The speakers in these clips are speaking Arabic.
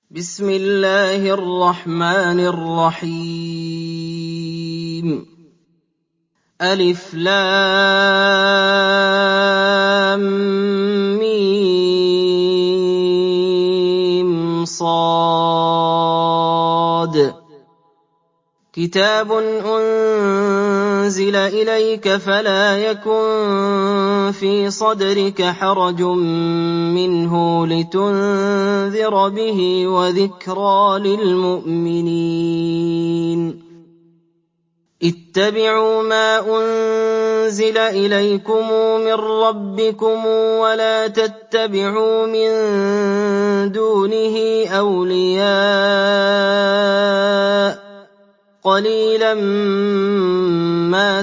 بسم الله الرحمن الرحيم ألف لام ميم صاد كتاب أنزل إليك فلا يكن في صدرك حرج منه لتنذر به وذكرى للمؤمنين اتبعوا ما أنزل إليكم من ربكم ولا تتبعوا من دونه أولياء قليلا ما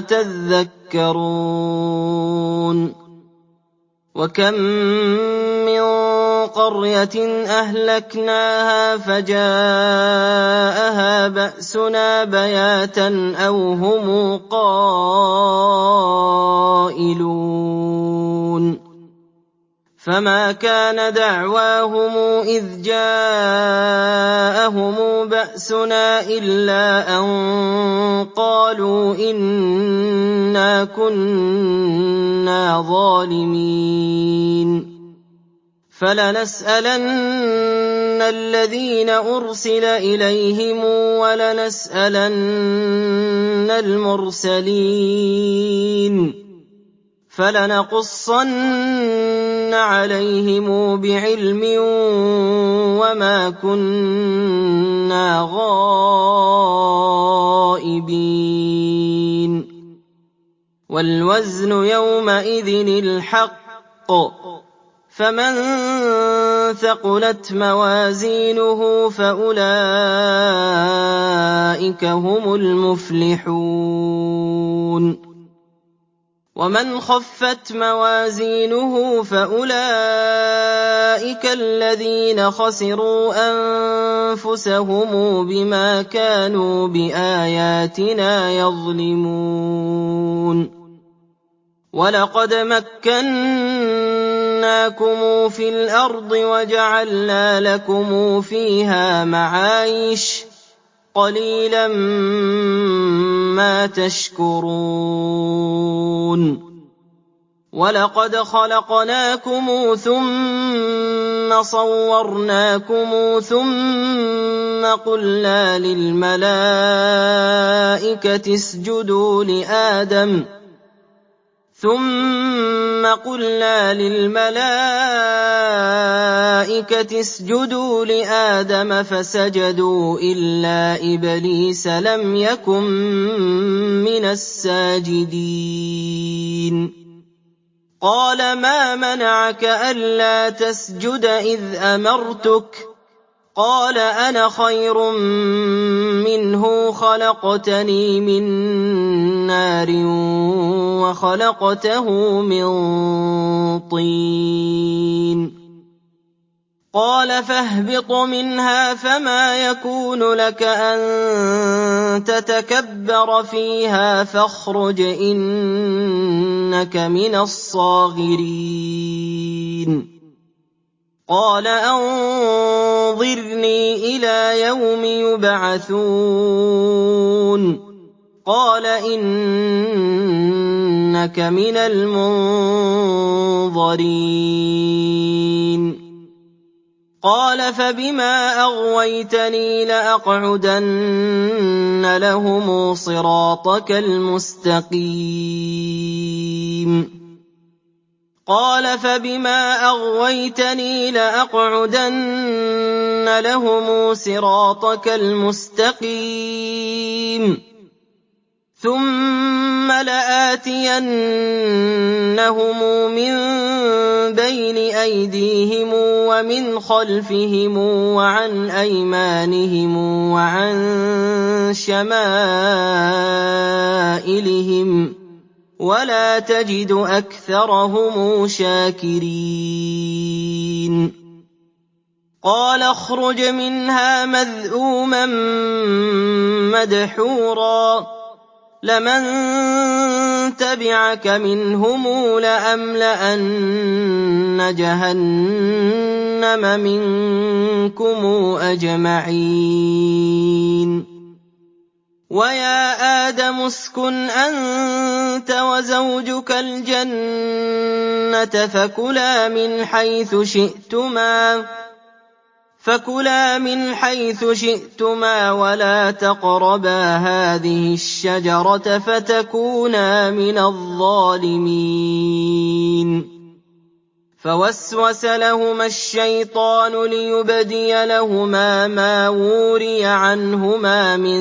تذكرون وكم من قرية أهلكناها فجاءها بأسنا بياتا أو هم قائلون فما كان دعواهم إذ جاءهم بأسنا إلا أن قالوا إنا كنا ظالمين فلنسألن الذين أرسل إليهم ولنسألن المرسلين فلنقصن عليهم بعلم وما كنا غائبين والوزن يومئذ الحق فمن ثقلت موازينه فأولئك هم المفلحون ومن خفت موازينه فأولئك الذين خسروا أنفسهم بما كانوا بآياتنا يظلمون ولقد مكناكم في الأرض وجعلنا لكم فيها معايش قليلا ما تشكرون ولقد خلقناكم ثم صورناكم ثم قلنا للملائكة اسجدوا لآدم فسجدوا إلا إبليس لم يكن من الساجدين قال ما منعك ألا تسجد إذ أمرتك قال أنا خير منه خلقتني من نار وخلقته من طين قال فاهبط منها فما يكون لك أن تتكبر فيها فاخرج إنك من الصاغرين قال أنظرني إلى يوم يبعثون قال إنك من المنظرين قال فبما أغويتني لأقعدن لهم صراطك المستقيم ثم لآتينهم من بين أيديهم ومن خلفهم وعن أيمانهم وعن شمائلهم ولا تجد أكثرهم شاكرين قال اخرج منها مذءوما مدحورا لمن تبعك منهم لأملأن جهنم منكم أجمعين ويا آدم اسكن أنت وزوجك الجنة فكلا من حيث شئتما ولا تقربا هذه الشجرة فتكونا من الظالمين فوسوس لهما الشيطان ليبدي لهما ما وري عنهما من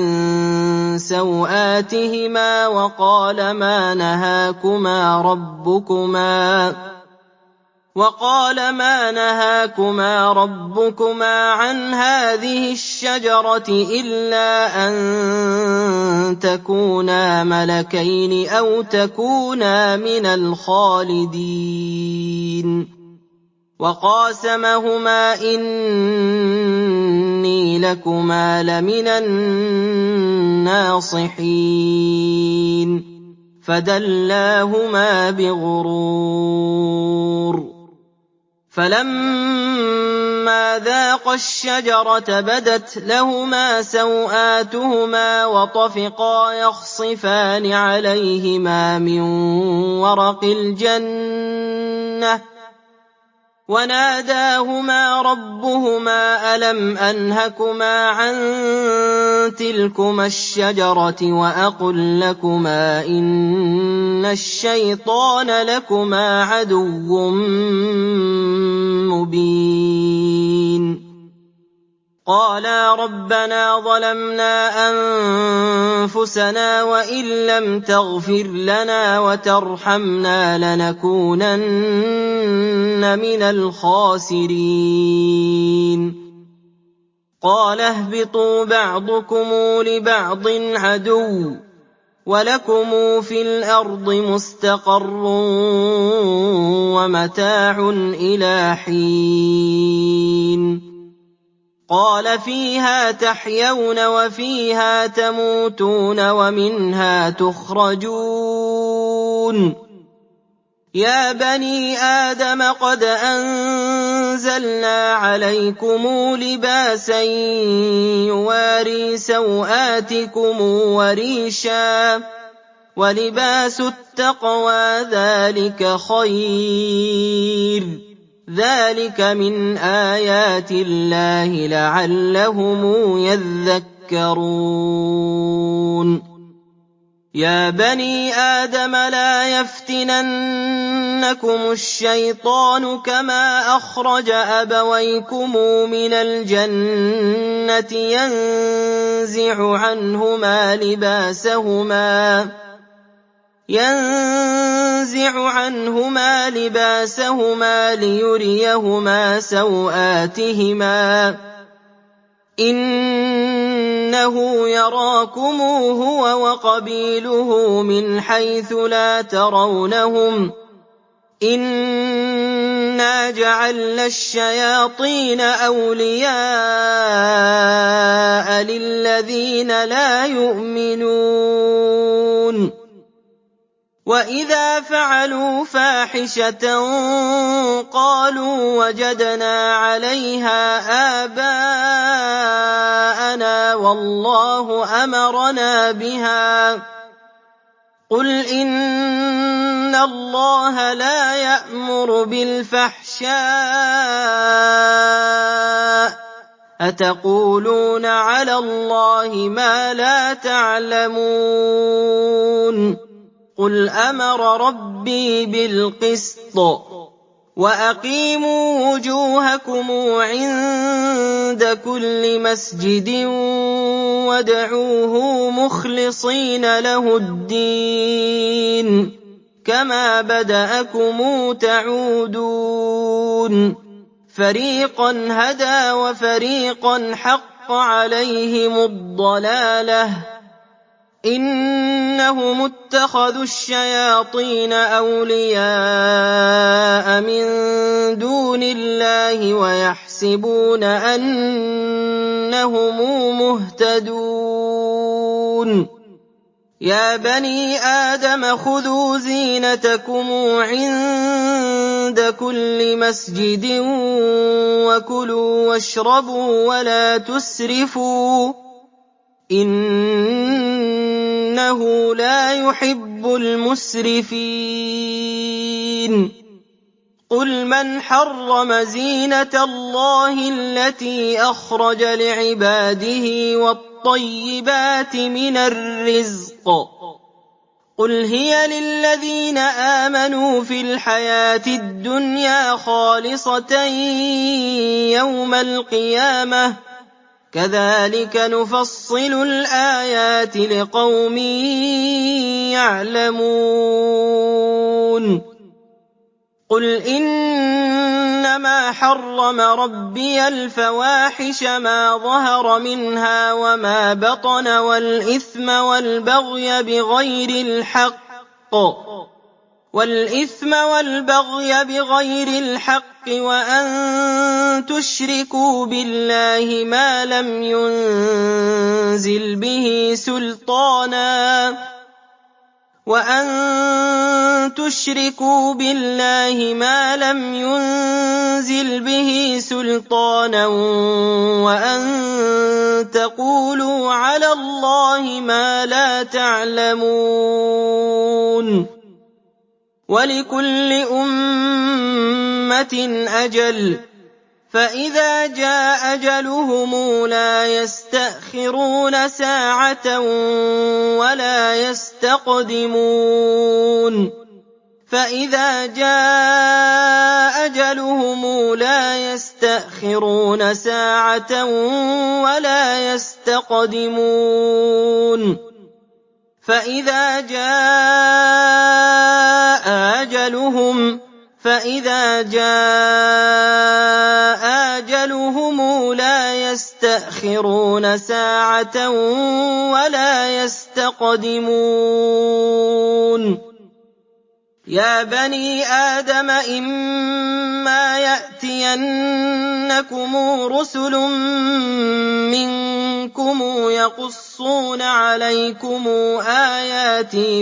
سوآتهما وقال ما نهاكما ربكما عن هذه الشجرة إلا أن تكونا ملكين أو تكونا من الخالدين وقاسمهما إني لكما لمن الناصحين فدلاهما بغرور فلما ذاقا الشجرة بدت لهما سوآتهما وطفقا يخصفان عليهما من ورق الجنة وناداهما ربهما ألم أنهكما عن تلكما الشجرة وأقل لكما إن الشيطان لكما عدو مبين قالا ربنا ظلمنا أنفسنا وإن لم تغفر لنا وترحمنا لنكونن من الخاسرين قال اهبطوا بعضكم لبعض عدو ولكم في الأرض مستقر ومتاع إلى حين قال فيها تحيون وفيها تموتون ومنها تخرجون يا بني آدم قد أنزلنا عليكم لباسا يواري سوآتكم وريشا ولباس التقوى ذلك خير ذلك من آيات الله لعلهم يذكرون يا بني آدم لا يفتننكم الشيطان كما أخرج أبويكم من الجنة ينزع عنهما لباسهما ليريهما سوآتهما إنه يراكم هو وقبيله من حيث لا ترونهم إنا جعلنا الشياطين أولياء للذين لا يؤمنون وإذا فعلوا فاحشة قالوا وجدنا عليها آباءنا والله أمرنا بها قل إن الله لا يأمر بالفحشاء أتقولون على الله ما لا تعلمون قل أمر ربي بالقسط وأقيموا وجوهكم عند كل مسجد وادعوه مخلصين له الدين كما بدأكم تعودون فريقا هدى وفريقا حق عليهم الضلالة إنهم اتخذوا الشياطين أولياء من دون الله ويحسبون أنهم مهتدون يَا بَنِي آدَمَ خُذُوا زِينَتَكُمْ عِندَ كُلِّ مَسْجِدٍ وَكُلُوا وَاشْرَبُوا وَلَا تُسْرِفُوا إِنَّهُ لَا يُحِبُّ الْمُسْرِفِينَ قُلْ مَنْ حَرَّمَ زِينَةَ اللَّهِ الَّتِي أَخْرَجَ لِعِبَادِهِ وَالطَّيِّبَاتِ مِنَ الرِّزْقِ قُلْ هِيَ لِلَّذِينَ آمَنُوا فِي الْحَيَاةِ الدُّنْيَا خَالِصَةً يَوْمَ الْقِيَامَةِ ۗ كَذَٰلِكَ نُفَصِّلُ الْآيَاتِ لِقَوْمٍ يَعْلَمُونَ قُلْ إِنَّمَا حَرَّمَ رَبِّيَ الْفَوَاحِشَ مَا ظَهَرَ مِنْهَا وَمَا بَطَنَ وَالْإِثْمَ وَالْبَغْيَ بِغَيْرِ الْحَقِّ وَأَن تُشْرِكُوا بِاللَّهِ مَا لَمْ يُنزِلْ بِهِ سُلْطَانًا وَأَن تَقُولُوا عَلَى اللَّهِ مَا لَا تَعْلَمُونَ وَلِكُلِّ أُمَّةٍ أَجَلٌ ۖ فَإِذَا جَاءَ أَجَلُهُمْ لَا يَسْتَأْخِرُونَ سَاعَةً وَلَا يَسْتَقْدِمُونَ يَا بَنِي آدَمَ إِمَّا يَأْتِيَنَّكُمْ رُسُلٌ مِّنكُمْ يَقُصُّونَ عَلَيْكُمْ آيَاتِي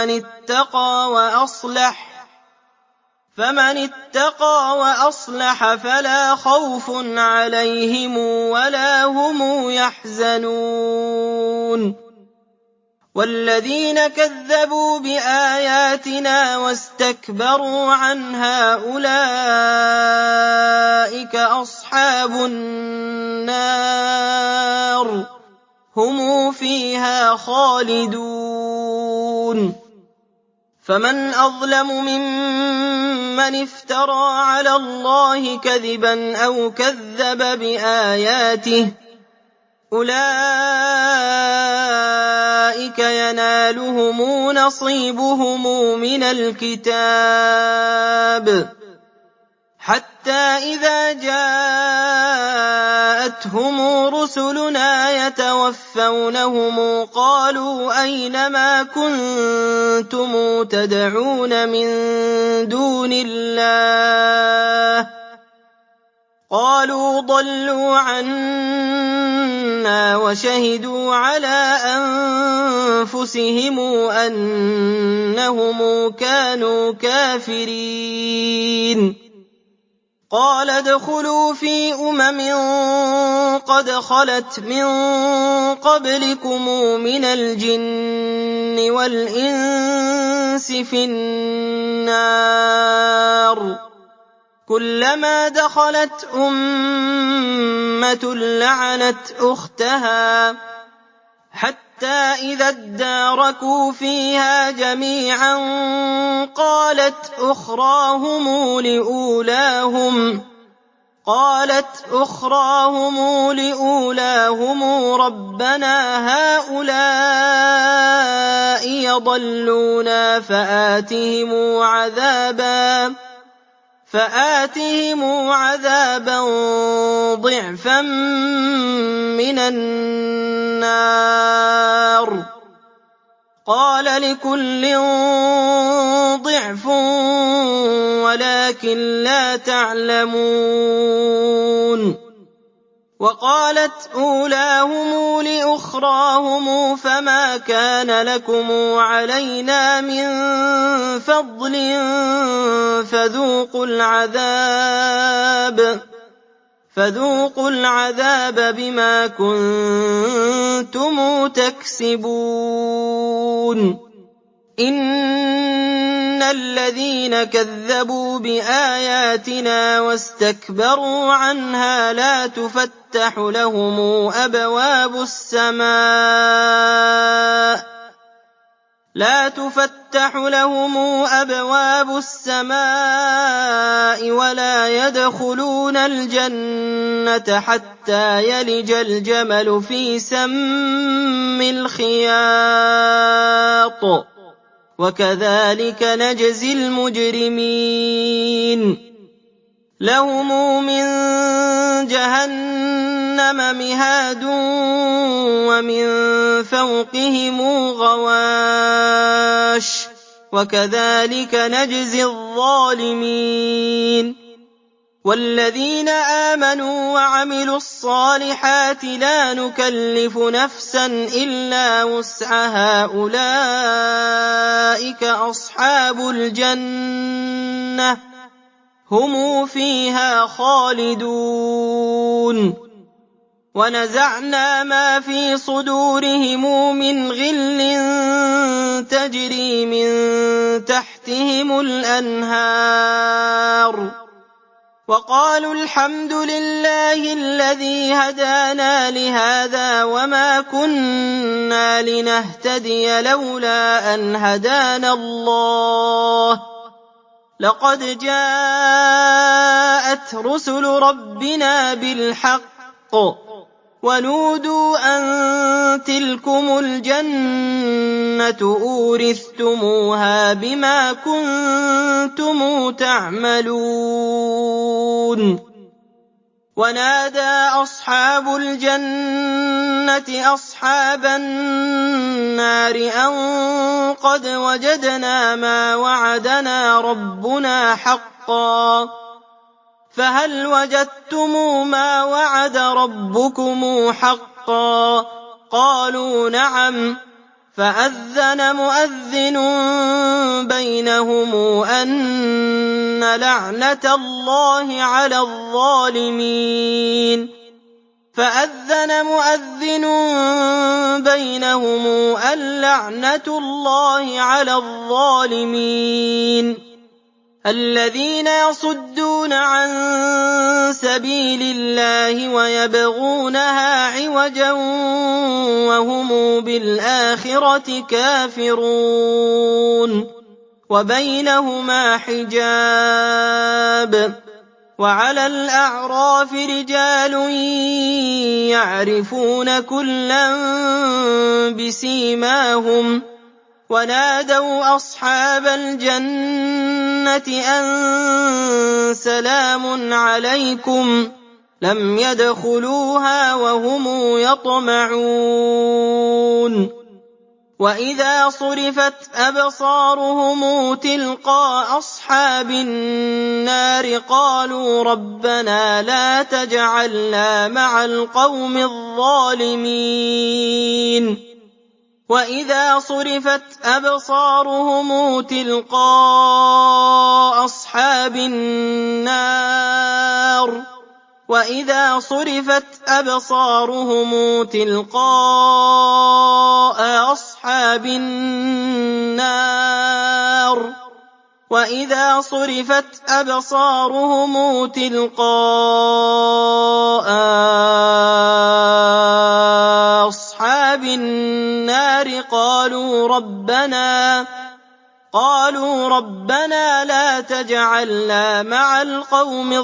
فَمَنِ اتَّقَىٰ وَأَصْلَحَ فَلَا خَوْفٌ عَلَيْهِمْ وَلَا هُمْ يَحْزَنُونَ وَالَّذِينَ كَذَّبُوا بِآيَاتِنَا وَاسْتَكْبَرُوا عَنْهَا أُولَٰئِكَ أَصْحَابُ النَّارِ ۖ هُمْ فِيهَا خَالِدُونَ فَمَنْ أَظْلَمُ مِمَّنِ افْتَرَىٰ عَلَى اللَّهِ كَذِبًا أَوْ كَذَّبَ بِآيَاتِهِ ۚ أُولَٰئِكَ يَنَالُهُمْ نَصِيبُهُم مِّنَ الْكِتَابِ حَتَّىٰ إِذَا جَاءَتْهُمْ رُسُلُنَا يَتَوَفَّوْنَهُمْ قَالُوا أَيْنَ مَا كُنتُمْ تَدْعُونَ مِن دُونِ اللَّهِ ۖ قَالُوا ضَلُّوا عَنَّا وَشَهِدُوا عَلَىٰ أَنفُسِهِمْ أَنَّهُمْ كَانُوا كَافِرِينَ قَالَ ادْخُلُوا فِي قَدْ خَلَتْ مِن قَبْلِكُم مِّنَ الْجِنِّ وَالْإِنسِ فِي النَّارِ ۖ كُلَّمَا دَخَلَتْ أُمَّةٌ لَّعَنَتْ أُخْتَهَا حَتَّىٰ إِذَا ادَّارَكُوا فِيهَا جَمِيعًا قَالَتْ أُخْرَاهُمْ لِأُولَاهُمْ رَبَّنَا هَٰؤُلَاءِ يَضَلُّونَا فَآتِهِمْ عَذَابًا ضِعْفًا مِّنَ النَّارِ ۖ قَالَ لِكُلٍّ ضِعْفٌ وَلَٰكِن لَّا تَعْلَمُونَ وقالت أولاهم لأخراهم فما كان لكم علينا من فضل فذوقوا العذاب بما كنتم تكسبون إن الذين كذبوا بآياتنا واستكبروا عنها لا تفتح لهم أبواب السماء ولا يدخلون الجنة حتى يلج الجمل في سم الخياط وكذلك نجزي المجرمين لهم من جهنم مهاد ومن فوقهم غواش وكذلك نجزي الظالمين والذين آمنوا وعملوا الصالحات لا نكلف نفسا إلا وسعها أولئك أصحاب الجنة هم فيها خالدون ونزعنا ما في صدورهم من غل تجري من تحتهم الأنهار وقالوا الحمد لله الذي هدانا لهذا وما كنا لنهتدي لولا أن هدانا الله لقد جاءت رسل ربنا بالحق ونودوا أن تلكم الجنة أورثتموها بما كنتم تعملون ونادى أصحاب الجنة أصحاب النار أن قد وجدنا ما وعدنا ربنا حقا فهل وجدتم ما وعد ربكم حقا قالوا نعم فأذن مؤذن بينهم أن لعنة الله على الظالمين فأذن مؤذن بينهم أن لعنة الله على الظالمين الذين يصدون عن سبيل الله ويبغونها عوجا وهم بالآخرة كافرون وبينهما حجاب وعلى الأعراف رجال يعرفون كلا بسيماهم ونادوا أصحاب الجنة أن سلام عليكم لم يدخلوها وهم يطمعون وإذا صرفت أبصارهم تلقاء أصحاب النار قالوا ربنا لا تجعلنا مع القوم الظالمين وإذا صرفت أبصارهم تلقاء أصحاب النار وإذا صرفت أبصارهم تلقاء أصحاب النار وإذا صرفت أبصارهم تلقاء أصحاب النار قالوا ربنا لا تجعلنا مع القوم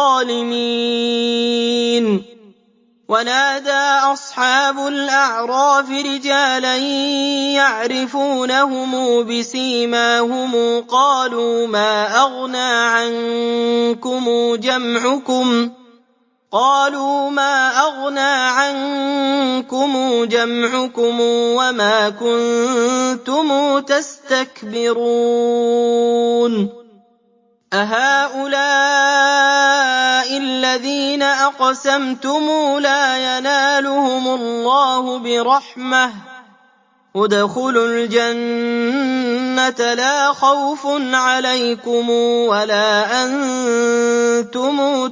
الظالمين ونادى أصحاب الأعراف رجالا يعرفونهم بسيماهم قالوا ما أغنى عنكم جمعكم وما كنتم تستكبرون أهؤلاء الذين أقسمتم لا ينالهم الله برحمة ادخلوا الجنة لا خوف عليكم ولا أنتم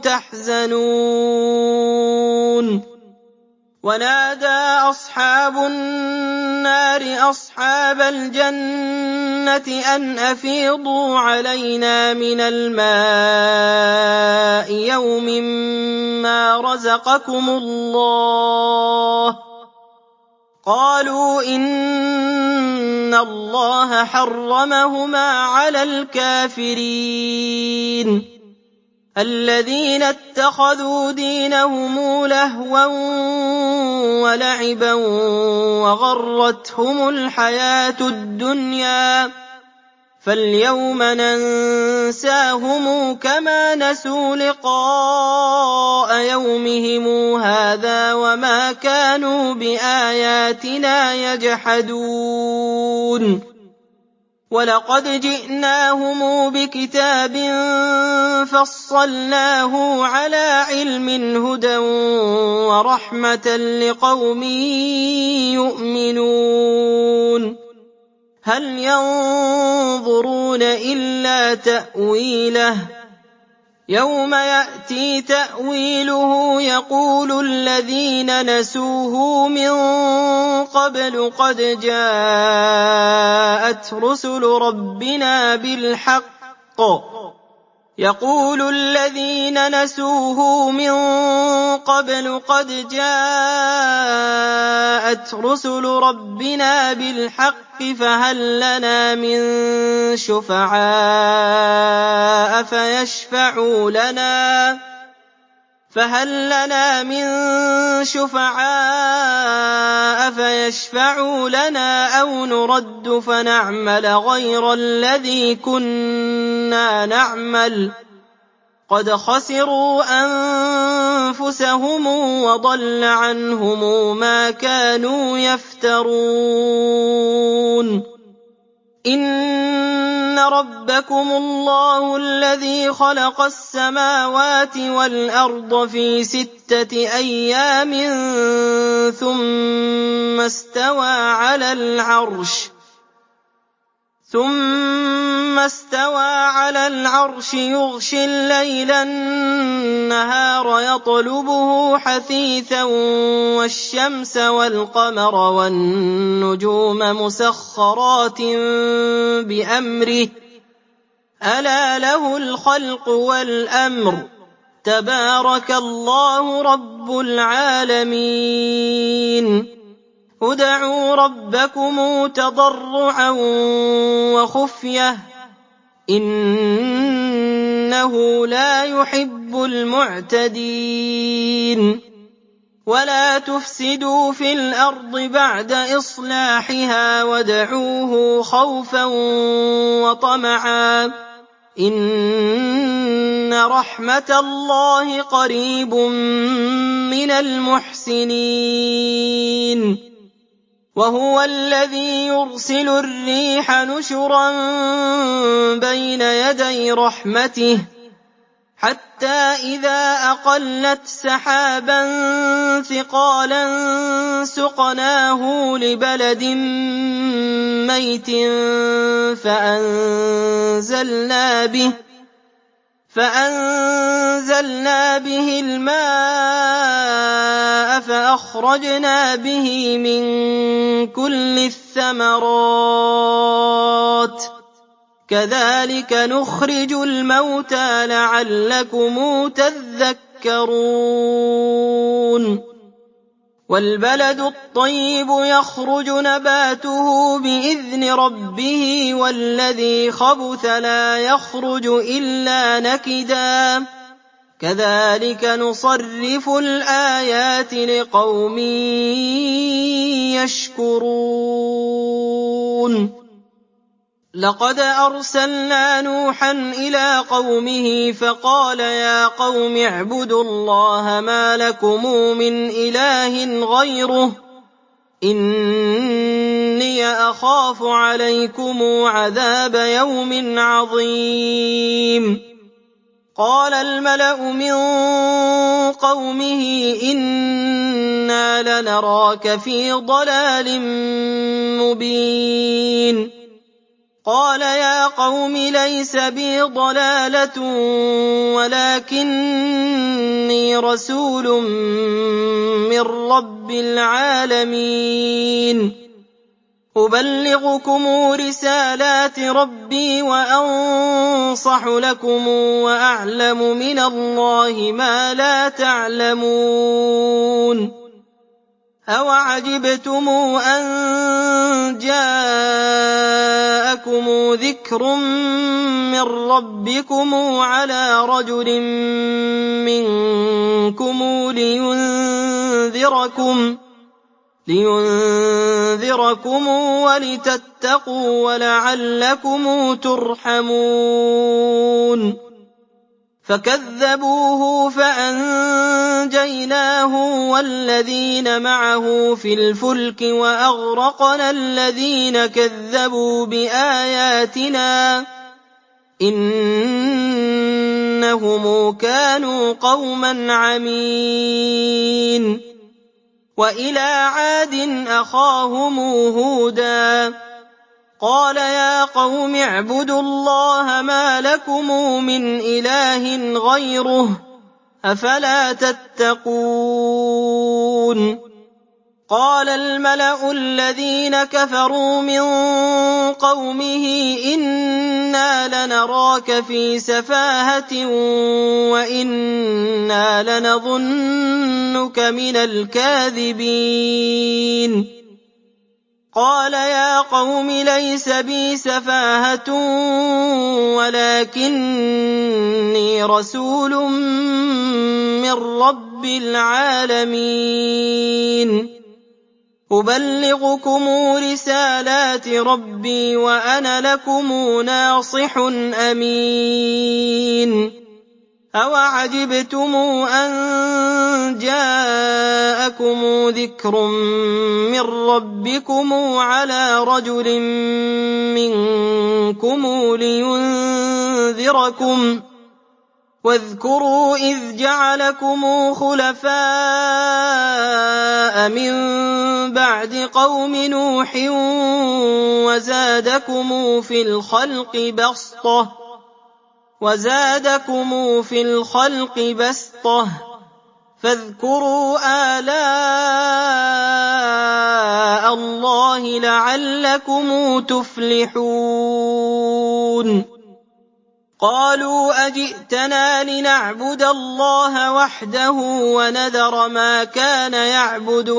تحزنون ونادى أصحاب النار أصحاب الجنة أن أفيضوا علينا من الماء يوم ما رزقكم الله قالوا إن الله حرمهما على الكافرين الذين اتخذوا دينهم لهوا ولعبا وغرتهم الحياة الدنيا فاليوم ننساهم كما نسوا لقاء يومهم هذا وما كانوا بآياتنا يجحدون ولقد جئناهم بكتاب فصلناه على علم هدى ورحمة لقوم يؤمنون هل ينظرون إلا تأويله يوم يأتي تأويله يقول الذين نسوه من قبل قد جاءت رسل ربنا بالحق يقول الذين نسوه من قبل قد جاءت رسل ربنا بالحق فهل لنا من شفعاء فيشفعوا لنا أو نرد فنعمل غير الذي كنا نعمل قد خسروا أنفسهم وضل عنهم ما كانوا يفترون إن ربكم الله الذي خلق السماوات والأرض في 6 أيام ثم استوى على العرش يغشي الليل النهار يطلبه حثيثا والشمس والقمر والنجوم مسخرات بأمره ألا له الخلق والأمر تبارك الله رب العالمين ادعوا ربكم تضرعا وخفية إنه لا يحب المعتدين ولا تفسدوا في الأرض بعد إصلاحها وادعوه خوفا وطمعا إن رحمة الله قريب من المحسنين وهو الذي يرسل الريح نشرا بين يدي رحمته حتى إذا أقلت سحابا ثقالا سقناه لبلد ميت فأنزلنا به الماء فأخرجنا به من كل الثمرات كذلك نخرج الموتى لعلكم تذكرون والبلد الطيب يخرج نباته بإذن ربه والذي خبث لا يخرج إلا نكدا كذلك نصرف الآيات لقوم يشكرون لقد أرسلنا نوحا إلى قومه فقال يا قوم اعبدوا الله ما لكم من إله غيره إني أخاف عليكم عذاب يوم عظيم قَالَ الْمَلَأُ مِن قَوْمِهِ إِنَّا لَنَرَاكَ فِي ضَلَالٍ مُّبِينٍ قَالَ يَا قَوْمِ لَيْسَ بِي ضَلَالَةٌ وَلَٰكِنِّي رَسُولٌ مِّن رَّبِّ الْعَالَمِينَ أُبَلِّغُكُمْ رِسَالَاتِ رَبِّي وَأَنصَحُ لَكُمْ وَأَعْلَمُ مِنَ اللَّهِ مَا لَا تَعْلَمُونَ أَوَعَجِبْتُمْ أَن جَاءَكُمْ ذِكْرٌ مِّن رَّبِّكُمْ عَلَىٰ رَجُلٍ مِّنكُمْ لِيُنذِرَكُمْ وَلِتَتَّقُوا وَلَعَلَّكُمْ تُرْحَمُونَ فَكَذَّبُوهُ فَأَنجَيْنَاهُ وَالَّذِينَ مَعَهُ فِي الْفُلْكِ وَأَغْرَقْنَا الَّذِينَ كَذَّبُوا بِآيَاتِنَا ۚ إِنَّهُمْ كَانُوا قَوْمًا عَمِينَ وَإِلَىٰ عَادٍ أَخَاهُمْ هُودًا قَالَ يَا قَوْمِ اعْبُدُوا اللَّهَ مَا لَكُم مِّنْ إِلَٰهٍ غَيْرُهُ ۖ أَفَلَا تَتَّقُونَ قَالَ الْمَلَأُ الَّذِينَ كَفَرُوا مِن قَوْمِهِ إِنَّا لَنَرَاكَ فِي سَفَاهَةٍ وَإِنَّا لَنَظُنُّكَ مِنَ الْكَاذِبِينَ قَالَ يَا قَوْمِ لَيْسَ بِي سَفَاهَةٌ وَلَٰكِنِّي رَسُولٌ مِّن رَّبِّ الْعَالَمِينَ أُبَلِّغُكُمْ رِسَالَاتِ رَبِّي وَأَنَا لَكُمْ نَاصِحٌ أَمِينٌ أَوَعَجِبْتُمْ أَن جَاءَكُمْ ذِكْرٌ مِّن رَّبِّكُمْ عَلَىٰ رَجُلٍ مِّنكُمْ لِيُنذِرَكُمْ ۚ وَاذْكُرُوا إِذْ جَعَلَكُمْ خُلَفَاءَ مِن بَعْدِ قَوْمِ نُوحٍ وَزَادَكُمْ فِي الْخَلْقِ بَسْطَةً ۖ فاذكروا آلاء اللَّهِ لَعَلَّكُمْ تُفْلِحُونَ قَالُوا أَجِئْتَنَا لِنَعْبُدَ اللَّهَ وَحْدَهُ وَنَذَرَ مَا كَانَ يَعْبُدُ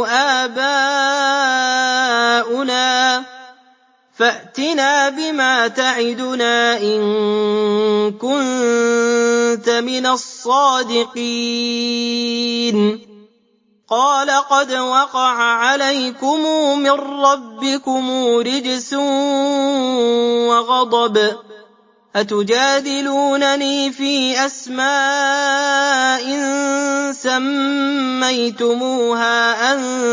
آبَاؤُنَا ۖ فَأْتِنَا بِمَا تَعِدُنَا إِن كُنتَ مِنَ الصَّادِقِينَ قَالَ قَدْ وَقَعَ عَلَيْكُم مِّن رَّبِّكُمْ رِجْسٌ وَغَضَبٌ ۖ أَتُجَادِلُونَنِي فِي أَسْمَاءٍ سَمَّيْتُمُوهَا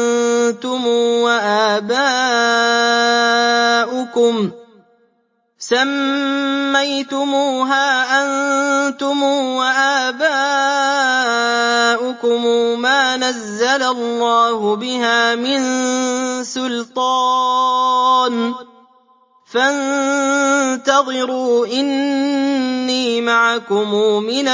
أَنتُمْ وَآبَاؤُكُم مَّا نَزَّلَ اللَّهُ بِهَا مِن سُلْطَانٍ ۚ فَانتَظِرُوا إِنِّي مَعَكُمْ مِنَ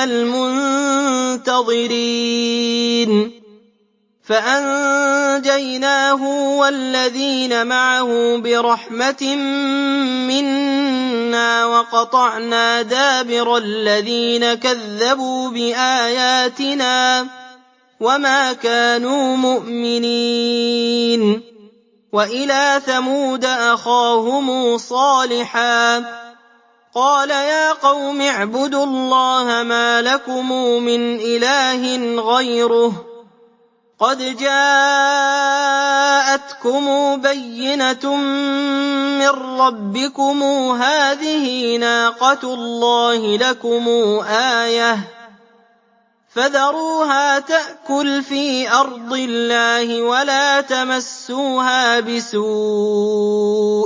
الْمُنتَظِرِينَ فَأَنجَيْنَاهُ وَالَّذِينَ مَعَهُ بِرَحْمَةٍ مِّنَّا وَقَطَعْنَا دَابِرَ الَّذِينَ كَذَّبُوا بِآيَاتِنَا ۖ وَمَا كَانُوا مُؤْمِنِينَ وَإِلَىٰ ثَمُودَ أَخَاهُمْ صَالِحًا ۗ قَالَ يَا قَوْمِ اعْبُدُوا اللَّهَ مَا لَكُم مِّنْ إِلَٰهٍ غَيْرُهُ ۖ قَدْ جَاءَتْكُمْ بَيِّنَةٌ مِّن رَّبِّكُمْ ۖ هَٰذِهِ نَاقَةُ اللَّهِ لَكُمْ آيَةً ۖ فَذَرُوهَا تَأْكُلْ فِي أَرْضِ اللَّهِ وَلَا تَمَسُّوهَا بِسُوءٍ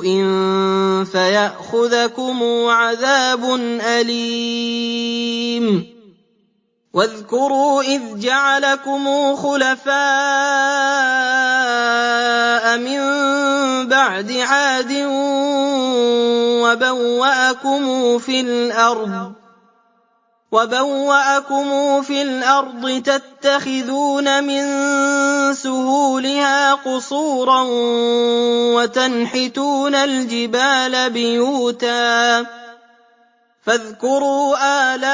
فَيَأْخُذَكُمْ عَذَابٌ أَلِيمٌ وَاذْكُرُوا إِذْ جَعَلَكُمْ خُلَفَاءَ مِن بَعْدِ عَادٍ وَبَوَّأَكُمْ فِي الْأَرْضِ تَتَّخِذُونَ مِن سُهُولِهَا قُصُورًا وَتَنْحِتُونَ الْجِبَالَ بُيُوتًا فَاذْكُرُوا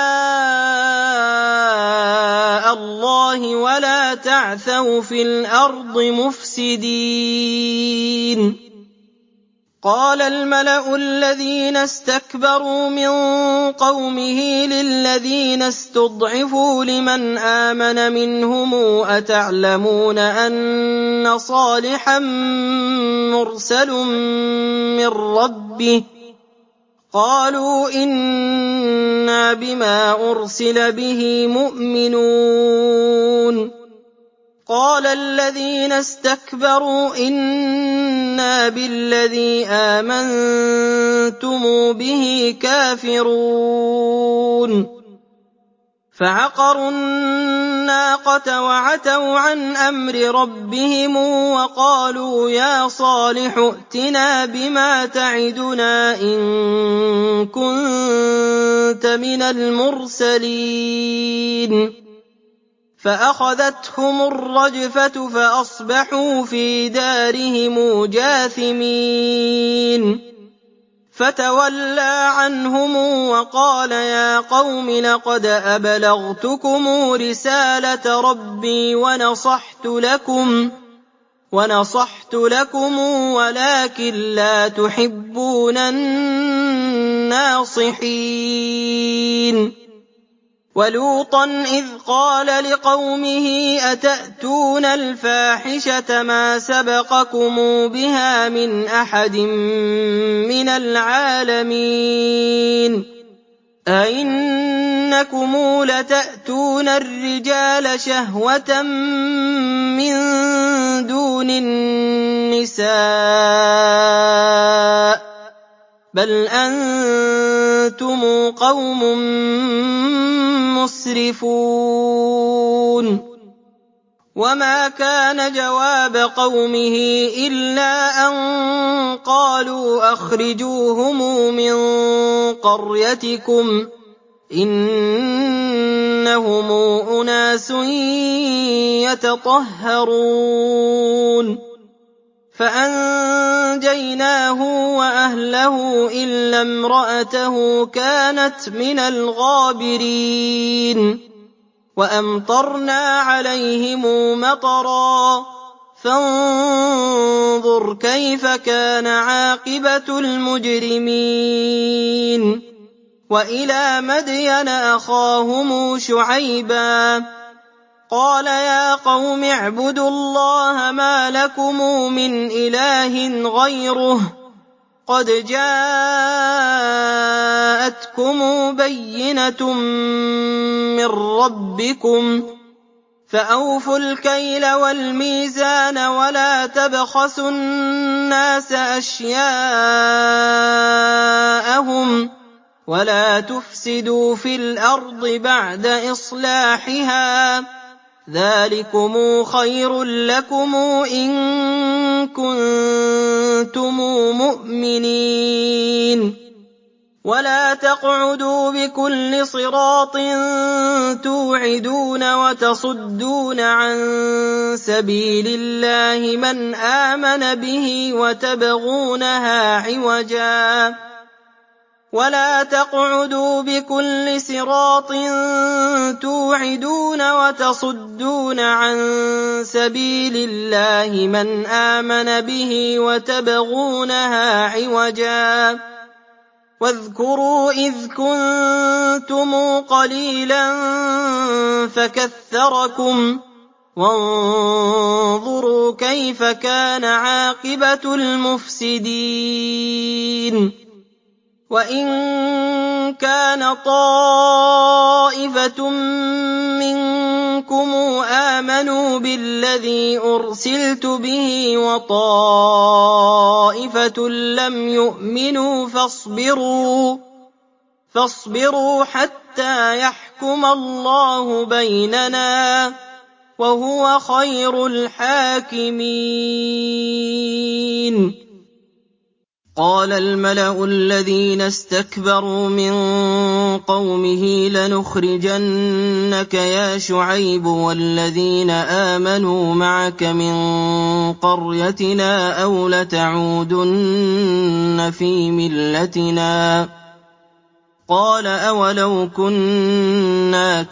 آلَاءَ اللَّهِ وَلَا تَعْثَوْا فِي الْأَرْضِ مُفْسِدِينَ قَالَ الْمَلَأُ الَّذِينَ اسْتَكْبَرُوا مِن قَوْمِهِ لِلَّذِينَ اسْتُضْعِفُوا لِمَنْ آمَنَ مِنْهُمْ أَتَعْلَمُونَ أَنَّ صَالِحًا مُّرْسَلٌ مِّن رَّبِّهِ قَالُوا إِنَّا بِمَا أُرْسِلَ بِهِ مُؤْمِنُونَ قَالَ الَّذِينَ اسْتَكْبَرُوا إِنَّا بِالَّذِي آمَنتُمْ بِهِ كَافِرُونَ فَعَقَرُوا النَّاقَةَ وَعَتَوْا عَنْ أَمْرِ رَبِّهِمْ وَقَالُوا يَا صَالِحُ ائْتِنَا بِمَا تَعِدُنَا إِن كُنتَ مِنَ الْمُرْسَلِينَ فَأَخَذَتْهُمُ الرَّجْفَةُ فَأَصْبَحُوا فِي دَارِهِمْ جَاثِمِينَ فَتَوَلَّىٰ عَنْهُمْ وَقَالَ يَا قَوْمِ لَقَدْ أَبْلَغْتُكُمْ رِسَالَةَ رَبِّي وَنَصَحْتُ لَكُمْ وَلَٰكِن لَّا تُحِبُّونَ النَّاصِحِينَ وَلُوطًا إِذْ قَالَ لِقَوْمِهِ أَتَأْتُونَ الْفَاحِشَةَ مَا سَبَقَكُمْ بِهَا مِنْ أَحَدٍ مِّنَ الْعَالَمِينَ أَئِنَّكُمْ لَتَأْتُونَ الرِّجَالَ شَهْوَةً مِّن دُونِ النِّسَاءِ بَلْ أَنتُمْ قَوْمٌ مُّسْرِفُونَ وَمَا كَانَ جَوَابَ قَوْمِهِ إِلَّا أَن قَالُوا أَخْرِجُوهُم مِّن قَرْيَتِكُمْ إِنَّهُمْ أُنَاسٌ يَتَطَهَّرُونَ فَأَنجَيْنَاهُ وَأَهْلَهُ إِلَّا امْرَأَتَهُ كَانَتْ مِنَ الْغَابِرِينَ وَأَمْطَرْنَا عَلَيْهِم مَّطَرًا فَانظُرْ كَيْفَ كَانَ عَاقِبَةُ الْمُجْرِمِينَ وَإِلَىٰ مَدْيَنَ أَخَاهُمْ شُعَيْبًا قَالَ يَا قَوْمِ اعْبُدُوا اللَّهَ مَا لَكُم مِّنْ إِلَٰهٍ غَيْرُهُ قَدْ جَاءَتْكُمْ بَيِّنَةٌ مِّن رَّبِّكُمْ فَأَوْفُوا الْكَيْلَ وَالْمِيزَانَ وَلَا تَبْخَسُوا النَّاسَ أَشْيَاءَهُمْ وَلَا تُفْسِدُوا فِي الْأَرْضِ بَعْدَ إِصْلَاحِهَا ذَٰلِكُمْ خَيْرٌ لَّكُمْ إِن كُنتُم مُّؤْمِنِينَ وَلَا تَقْعُدُوا بِكُلِّ صِرَاطٍ تُوعِدُونَ وَتَصُدُّونَ عَن سَبِيلِ اللَّهِ مَنْ آمَنَ بِهِ وَتَبْغُونَهَا عِوَجًا وَاذْكُرُوا إِذْ كُنتُمْ قَلِيلًا فَكَثَّرَكُمْ وَانظُرُوا كَيْفَ كَانَ عَاقِبَةُ الْمُفْسِدِينَ وَإِن كَانَ طَائِفَةٌ مِّنكُمْ آمَنُوا بِالَّذِي أُرْسِلْتُ بِهِ وَطَائِفَةٌ لَّمْ يُؤْمِنُوا فَاصْبِرُوا حَتَّىٰ يَحْكُمَ ليحكم الله بيننا وهو خير الحاكمين. قال الملأ الذين استكبروا من قومه لنخرجنك يا شعيب والذين آمنوا معك من قريتنا أو لتعودن في ملتنا. قال أولو كنا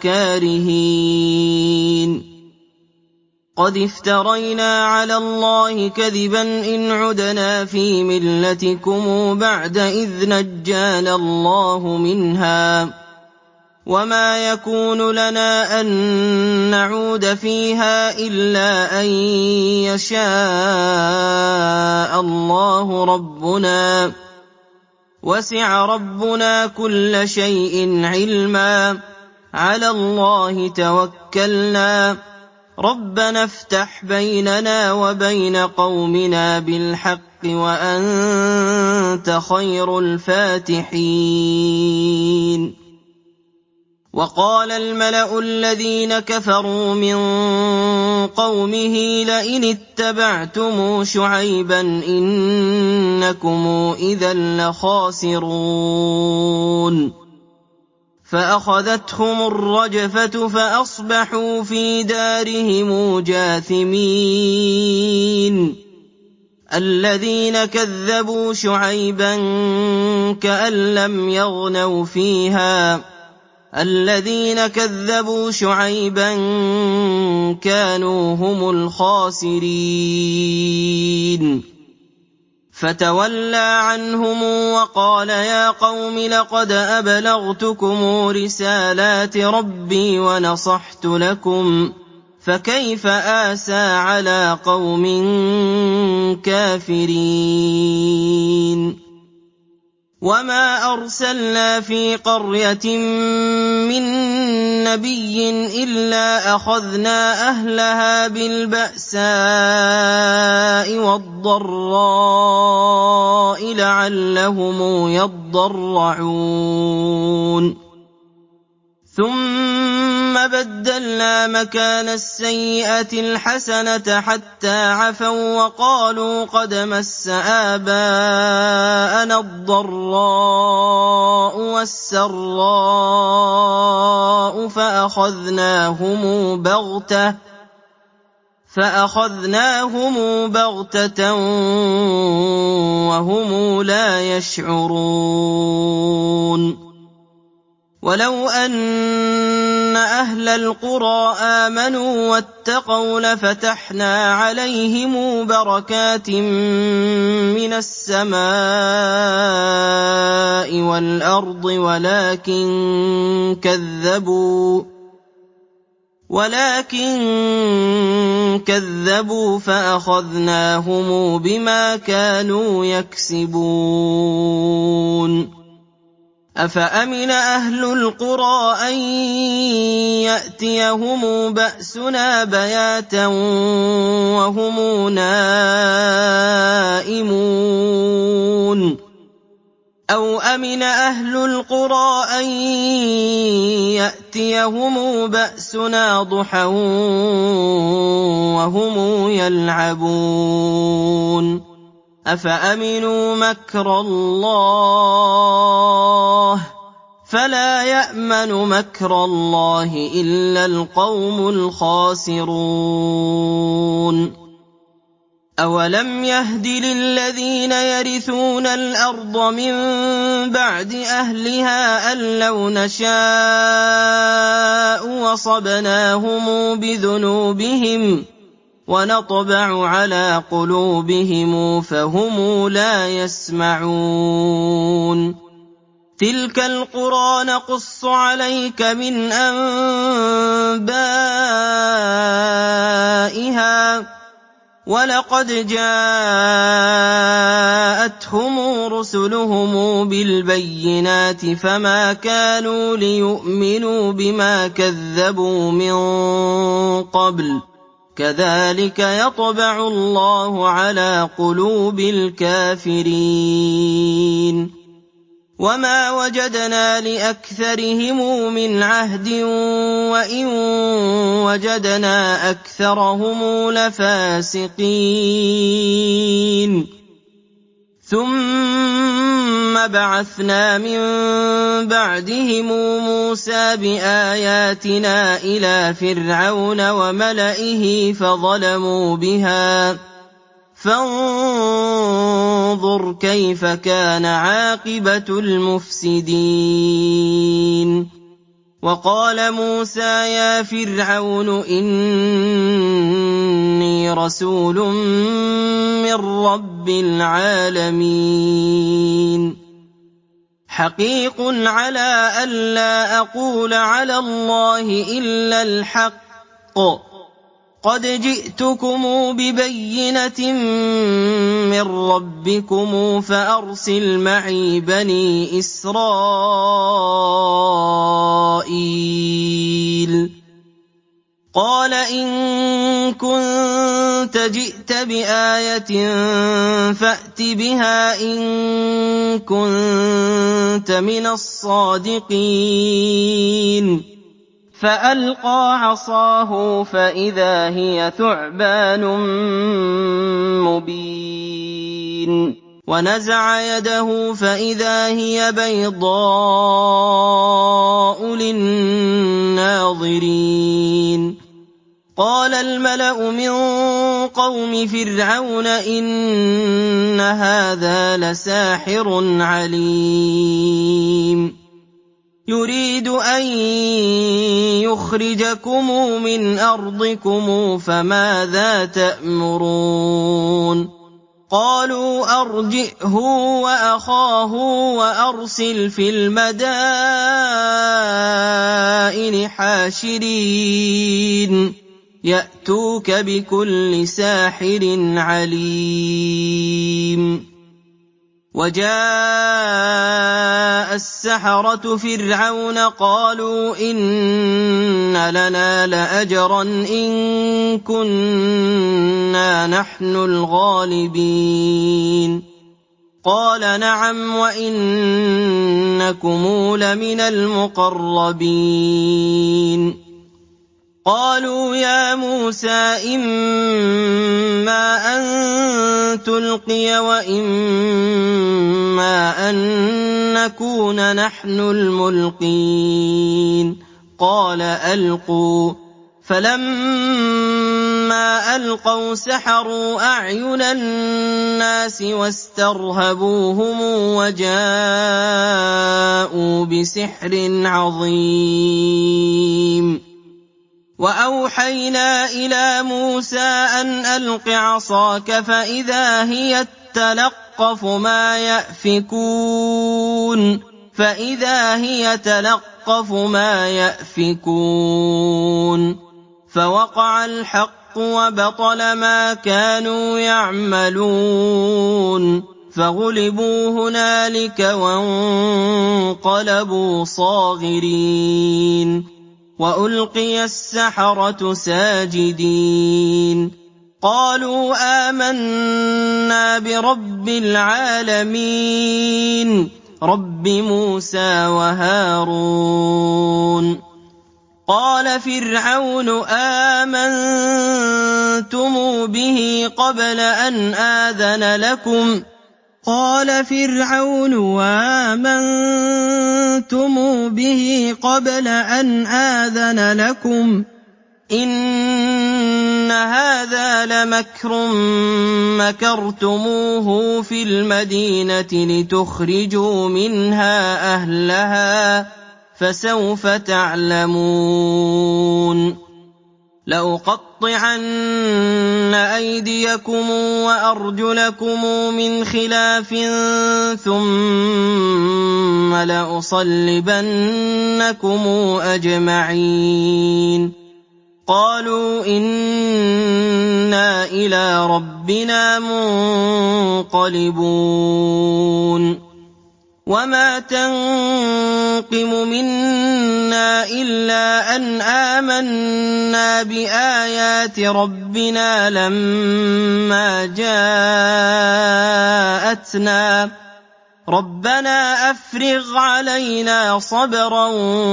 كارهين قد افترينا على الله كذبا إن عدنا في ملتكم بعد إذ نجانا الله منها وما يكون لنا أن نعود فيها إلا أن يشاء الله ربنا وسع ربنا كل شيء علما على الله توكلنا ربنا افتح بيننا وبين قومنا بالحق وأنت خير الفاتحين. وقال الملأ الذين كفروا من قومه لئن اتبعتم شعيبا إنكم إذا لخاسرون فأخذتهم الرجفة فأصبحوا في دارهم جاثمين. الذين كذبوا شعيبا كأن لم يغنوا فيها الذين كذبوا شعيبا كانوا هم الخاسرين. فتولى عنهم وقال يا قوم لقد أبلغتكم رسالات ربي ونصحت لكم فكيف آسى على قوم كافرين. وما أرسلنا في قرية من نبي إلا أخذنا أهلها بالبأساء والضراء لعلهم يضرعون ثم بدلنا مكان السيئة الحسنة حتى عفوا وقالوا قد مس آباءنا الضراء والسراء فأخذناهم بغتة وهم لا يشعرون. ولو أن أهل القرى آمنوا واتقوا لفتحنا عليهم بركات من السماء والأرض ولكن كذبوا فأخذناهم بما كانوا يكسبون. أفأمن أهل القرى أن يأتيهم بأسنا بياتا وهم نائمون أو أمن أهل القرى أن يأتيهم بأسنا ضحى وهم يلعبون أفأمنوا مكر الله فلا يأمن مكر الله إلا القوم الخاسرون. أولم يهد للذين يرثون الأرض من بعد أهلها أن لو نشاء وصبناهم بذنوبهم ونطبع على قلوبهم فهم لا يسمعون. تلك القرى نقص عليك من أنبائها ولقد جاءتهم رسلهم بالبينات فما كانوا ليؤمنوا بما كذبوا من قبل كذلك يطبع الله على قلوب الكافرين. وما وجدنا لأكثرهم من عهد وإن وجدنا أكثرهم لفاسقين ثم بعثنا من بعدهم موسى بآياتنا إلى فرعون وملئه فظلموا بها فانظر كيف كان عاقبة المفسدين وقال موسى يا فرعون إني رسول من رب العالمين حقيق على ألا أقول على الله إلا الحق قد جئتكم ببينة من ربكم فأرسل معي بني إسرائيل قال إن كنت جئت بآية فأت بها إن كنت من الصادقين فألقى عصاه فإذا هي ثعبان مبين ونزع يده فإذا هي بيضاء للناظرين قال الملأ من قوم فرعون إن هذا لساحر عليم يريد أن يخرجكم من أرضكم فماذا تأمرون قالوا أرجئه وأخاه وأرسل في المدائن حاشرين يأتوك بكل ساحر عليم وجاء السحرة فرعون قالوا إن لنا لأجرا إن كنا نحن الغالبين قال نعم وإنكم لمن المقربين قالوا يا موسى إما أن تلقي وإما أن نكون نحن الملقين قال ألقوا فلما ألقوا سحروا أعين الناس واسترهبوهم وجاءوا بسحر عظيم وأوحينا إلى موسى أن ألق عصاك فإذا هي تلقف ما يأفكون فوقع الحق وبطل ما كانوا يعملون فغلبوا هنالك وانقلبوا صاغرين وألقي السحرة ساجدين قالوا آمنا برب العالمين رب موسى وهارون قال فرعون آمنتم به قبل أن آذن لكم إن هذا لمكر مكرتموه في المدينة لتخرجوا منها أهلها فسوف تعلمون لأقطعن أيديكم وأرجلكم من خلاف ثم لأصلبنكم أجمعين قالوا إنا إلى ربنا منقلبون وما تنقم منا إلا أن آمنا بآيات ربنا لما جاءتنا رَبَّنَا أَفْرِغْ عَلَيْنَا صَبْرًا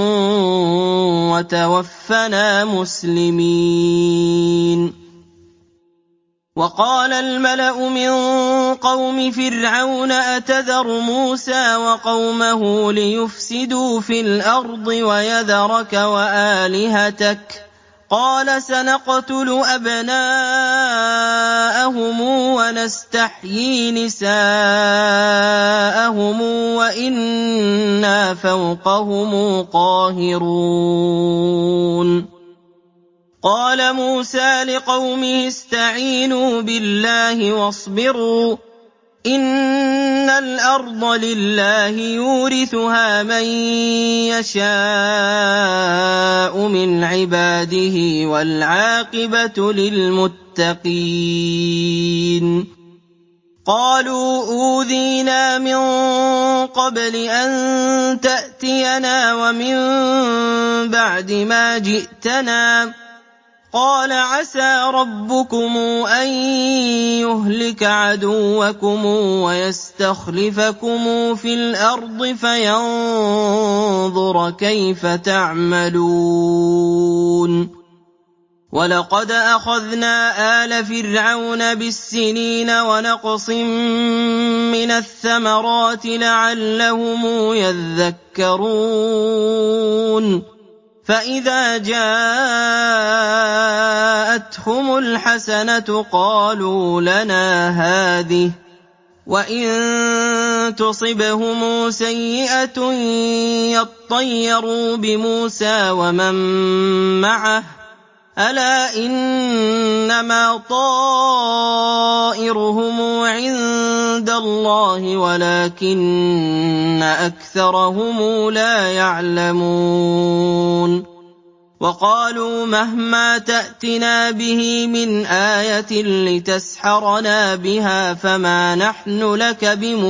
وَتَوَفَّنَا مُسْلِمِينَ وَقَالَ الْمَلَأُ مِن قَوْمِ فِرْعَوْنَ أَتَذَرُ مُوسَىٰ وَقَوْمَهُ لِيُفْسِدُوا فِي الْأَرْضِ وَيَذَرَكَ وَآلِهَتَكَ ۚ قَالَ سَنَقْتُلُ أَبْنَاءَهُمْ وَنَسْتَحْيِي نِسَاءَهُمْ وَإِنَّا فَوْقَهُمْ قَاهِرُونَ قال موسى لقومه استعينوا بالله واصبروا إن الأرض لله يورثها من يشاء من عباده والعاقبة للمتقين قالوا أوذينا من قبل أن تأتينا ومن بعد ما جئتنا قال عسى ربكم أن يهلك عدوكم ويستخلفكم في الأرض فينظر كيف تعملون ولقد أخذنا آل فرعون بالسنين ونقص من الثمرات لعلهم يذكرون فإذا جاءتهم الحسنة قالوا لنا هذه وإن تصبهم سيئة يطيروا بموسى ومن معه ألا إنما طائرهم عند الله ولكن أكثرهم لا يعلمون وقالوا مهما تأتنا به من آية لتسحرنا بها فما نحن لك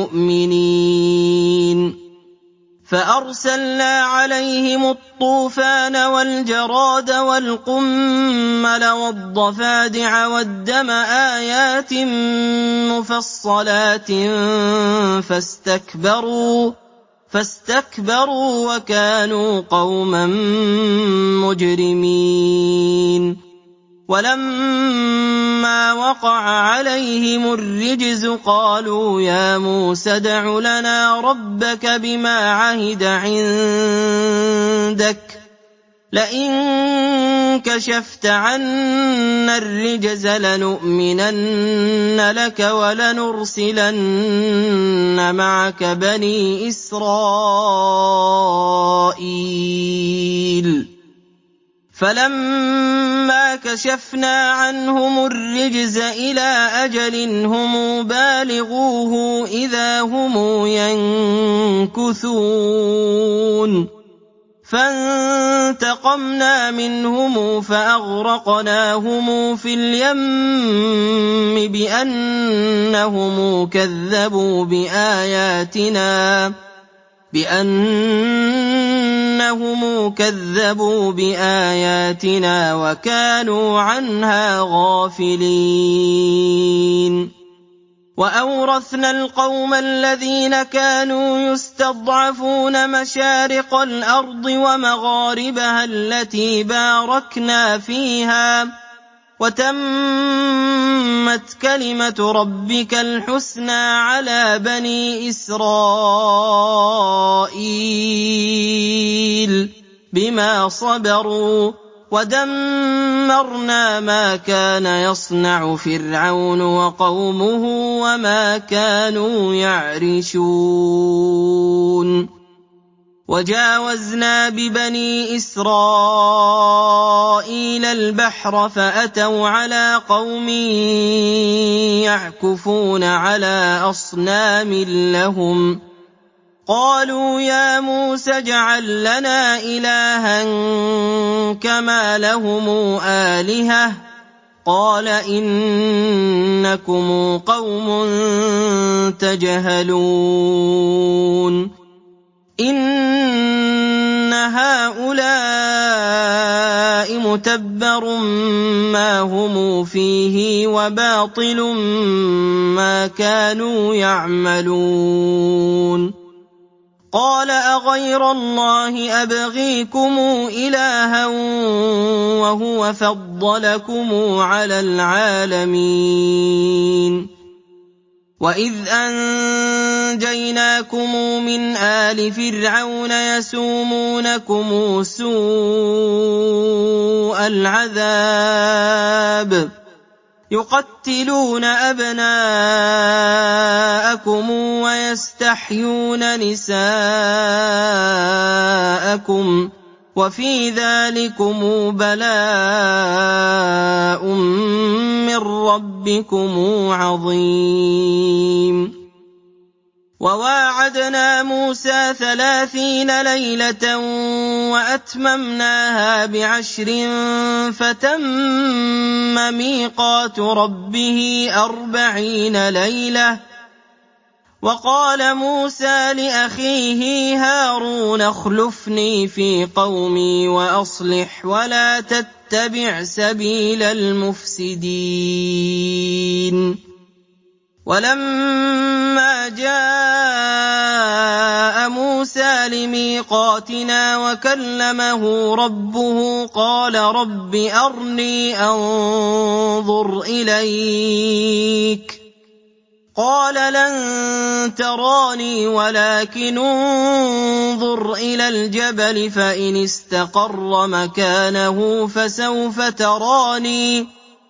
بمؤمنين فأرسلنا عليهم الطوفان والجراد والقمل والضفادع والدم آيات مفصلات فاستكبروا وكانوا قوما مجرمين ولما وقع عليهم الرجز قالوا يا موسى ادع لنا ربك بما عهد عندك لئن كشفت عنا الرجز لنؤمنن لك ولنرسلن معك بني إسرائيل فلما كشفنا عنهم الرجز إلى أجل هم بالغوه إذا هم ينكثون فانتقمنا منهم فأغرقناهم في اليم بأنهم كذبوا بآياتنا وكانوا عنها غافلين وأورثنا القوم الذين كانوا يستضعفون مشارق الأرض ومغاربها التي باركنا فيها وتمت كلمة ربك الحسنى على بني إسرائيل بما صبروا ودمرنا ما كان يصنع فرعون وقومه وما كانوا يعرشون وجاوزنا ببني إسرائيل البحر فأتوا على قوم يعكفون على أصنام لهم قالوا يا موسى اجعل لنا إلها كما لهم آلهة قال إنكم قوم تجهلون إن هؤلاء مُتَبَّرٌ مَّا هُمْ فِيهِ وَبَاطِلٌ مَّا كَانُوا يَعْمَلُونَ قَالَ أَغَيْرَ اللَّهِ أَبْغِيكُمْ إِلَٰهًا وَهُوَ فَضَّلَكُمْ عَلَى الْعَالَمِينَ وَإِذْ أَنجَيْنَاكُم مِّنْ آلِ فِرْعَوْنَ يَسُومُونَكُمْ سُوءَ الْعَذَابِ يُقَتِّلُونَ أَبْنَاءَكُمْ وَيَسْتَحْيُونَ نِسَاءَكُمْ وَفِي ذَٰلِكُمْ بَلَاءٌ مِّن رَّبِّكُمْ عَظِيمٌ وَوَاعَدْنَا مُوسَىٰ 30 لَيْلَةً وَأَتْمَمْنَاهَا ب10 فَتَمَّ مِيقَاتُ رَبِّهِ 40 لَيْلَةً وَقَالَ مُوسَىٰ لِأَخِيهِ هَارُونَ اخْلُفْنِي فِي قَوْمِي وَأَصْلِحْ وَلَا تَتَّبِعْ سَبِيلَ الْمُفْسِدِينَ وَلَمَّا جَاءَ مُوسَىٰ لِمِيقَاتِنَا وَكَلَّمَهُ رَبُّهُ قَالَ رَبِّ أَرْنِي أَنظُرْ إِلَيْكَ قَالَ لَن تَرَانِي وَلَٰكِنِ انظُرْ إِلَى الْجَبَلِ فَإِنِ اسْتَقَرَّ مَكَانَهُ فَسَوْفَ تَرَانِي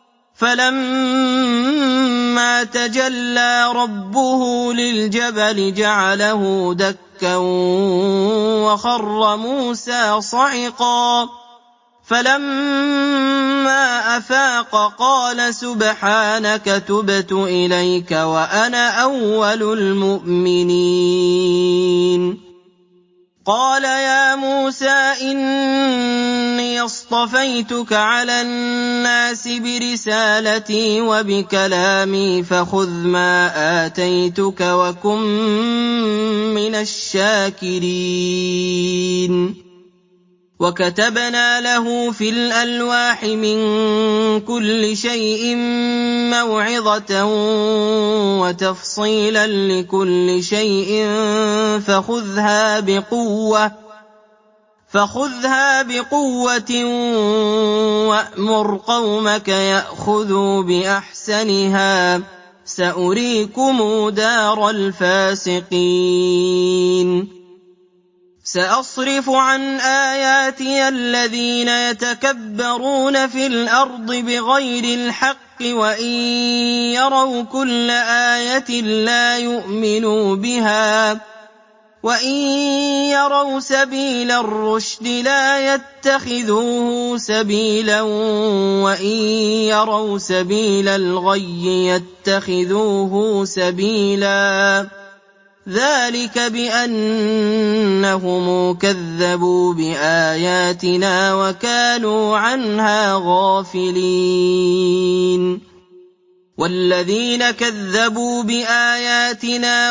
فَلَمَّا تَجَلَّىٰ رَبُّهُ لِلْجَبَلِ جَعَلَهُ دَكًّا وَخَرَّ مُوسَىٰ صَعِقًا فَلَمَّا أَفَاقَ قَالَ سُبْحَانَكَ تُبْتُ إِلَيْكَ وَأَنَا أَوَّلُ الْمُؤْمِنِينَ قَالَ يَا مُوسَىٰ إِنِّي اصْطَفَيْتُكَ عَلَى النَّاسِ بِرِسَالَتِي وَبِكَلَامِي فَخُذْ مَا آتَيْتُكَ وَكُن مِّنَ الشَّاكِرِينَ وَكَتَبْنَا لَهُ فِي الْأَلْوَاحِ مِن كُلِّ شَيْءٍ مَّوْعِظَةً وَتَفْصِيلًا لِّكُلِّ شَيْءٍ فَخُذْهَا بِقُوَّةٍ وَأْمُرْ قَوْمَكَ يَأْخُذُوا بِأَحْسَنِهَا سَأُرِيكُمْ دَارَ الْفَاسِقِينَ سَأَصْرِفُ عَنْ آيَاتِيَ الَّذِينَ يَتَكَبَّرُونَ فِي الْأَرْضِ بِغَيْرِ الْحَقِّ وَإِن يَرَوْا كُلَّ آيَةٍ لَّا يُؤْمِنُوا بِهَا وَإِن يَرَوْا سَبِيلَ الرُّشْدِ لَا يَتَّخِذُوهُ سَبِيلًا وَإِن يَرَوْا سَبِيلَ الْغَيِّ يَتَّخِذُوهُ سَبِيلًا ذَلِكَ بِأَنَّهُمْ كَذَّبُوا بِآيَاتِنَا وَكَانُوا عَنْهَا غَافِلِينَ وَالَّذِينَ كَذَّبُوا بِآيَاتِنَا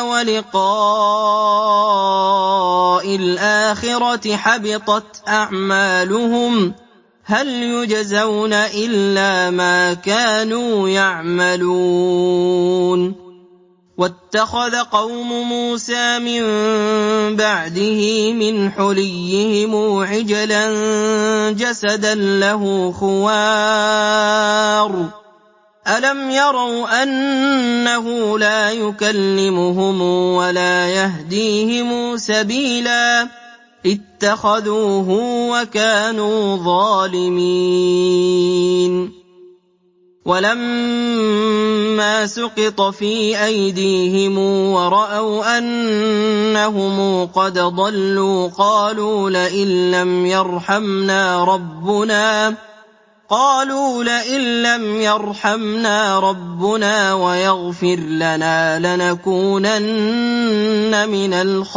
وَلِقَاءِ الْآخِرَةِ حَبِطَتْ أَعْمَالُهُمْ هَلْ يُجْزَوْنَ إِلَّا مَا كَانُوا يَعْمَلُونَ وَاتَّخَذَ قَوْمُ مُوسَىٰ مِن بَعْدِهِ مِنْ حُلِيِّهِمْ عِجْلًا جَسَدًا لَّهُ خُوَارٌ أَلَمْ يَرَوْا أَنَّهُ لَا يُكَلِّمُهُمْ وَلَا يَهْدِيهِمْ سَبِيلًا اتَّخَذُوهُ وَكَانُوا ظَالِمِينَ وَلَمَّا سُقِطَ فِي أَيْدِيهِمْ وَرَأَوْا أَنَّهُمْ قَدْ ضَلُّوا قَالُوا لَئِن لَّمْ يَرْحَمْنَا رَبُّنَا وَيَغْفِرْ لَنَا لَنَكُونَنَّ مِنَ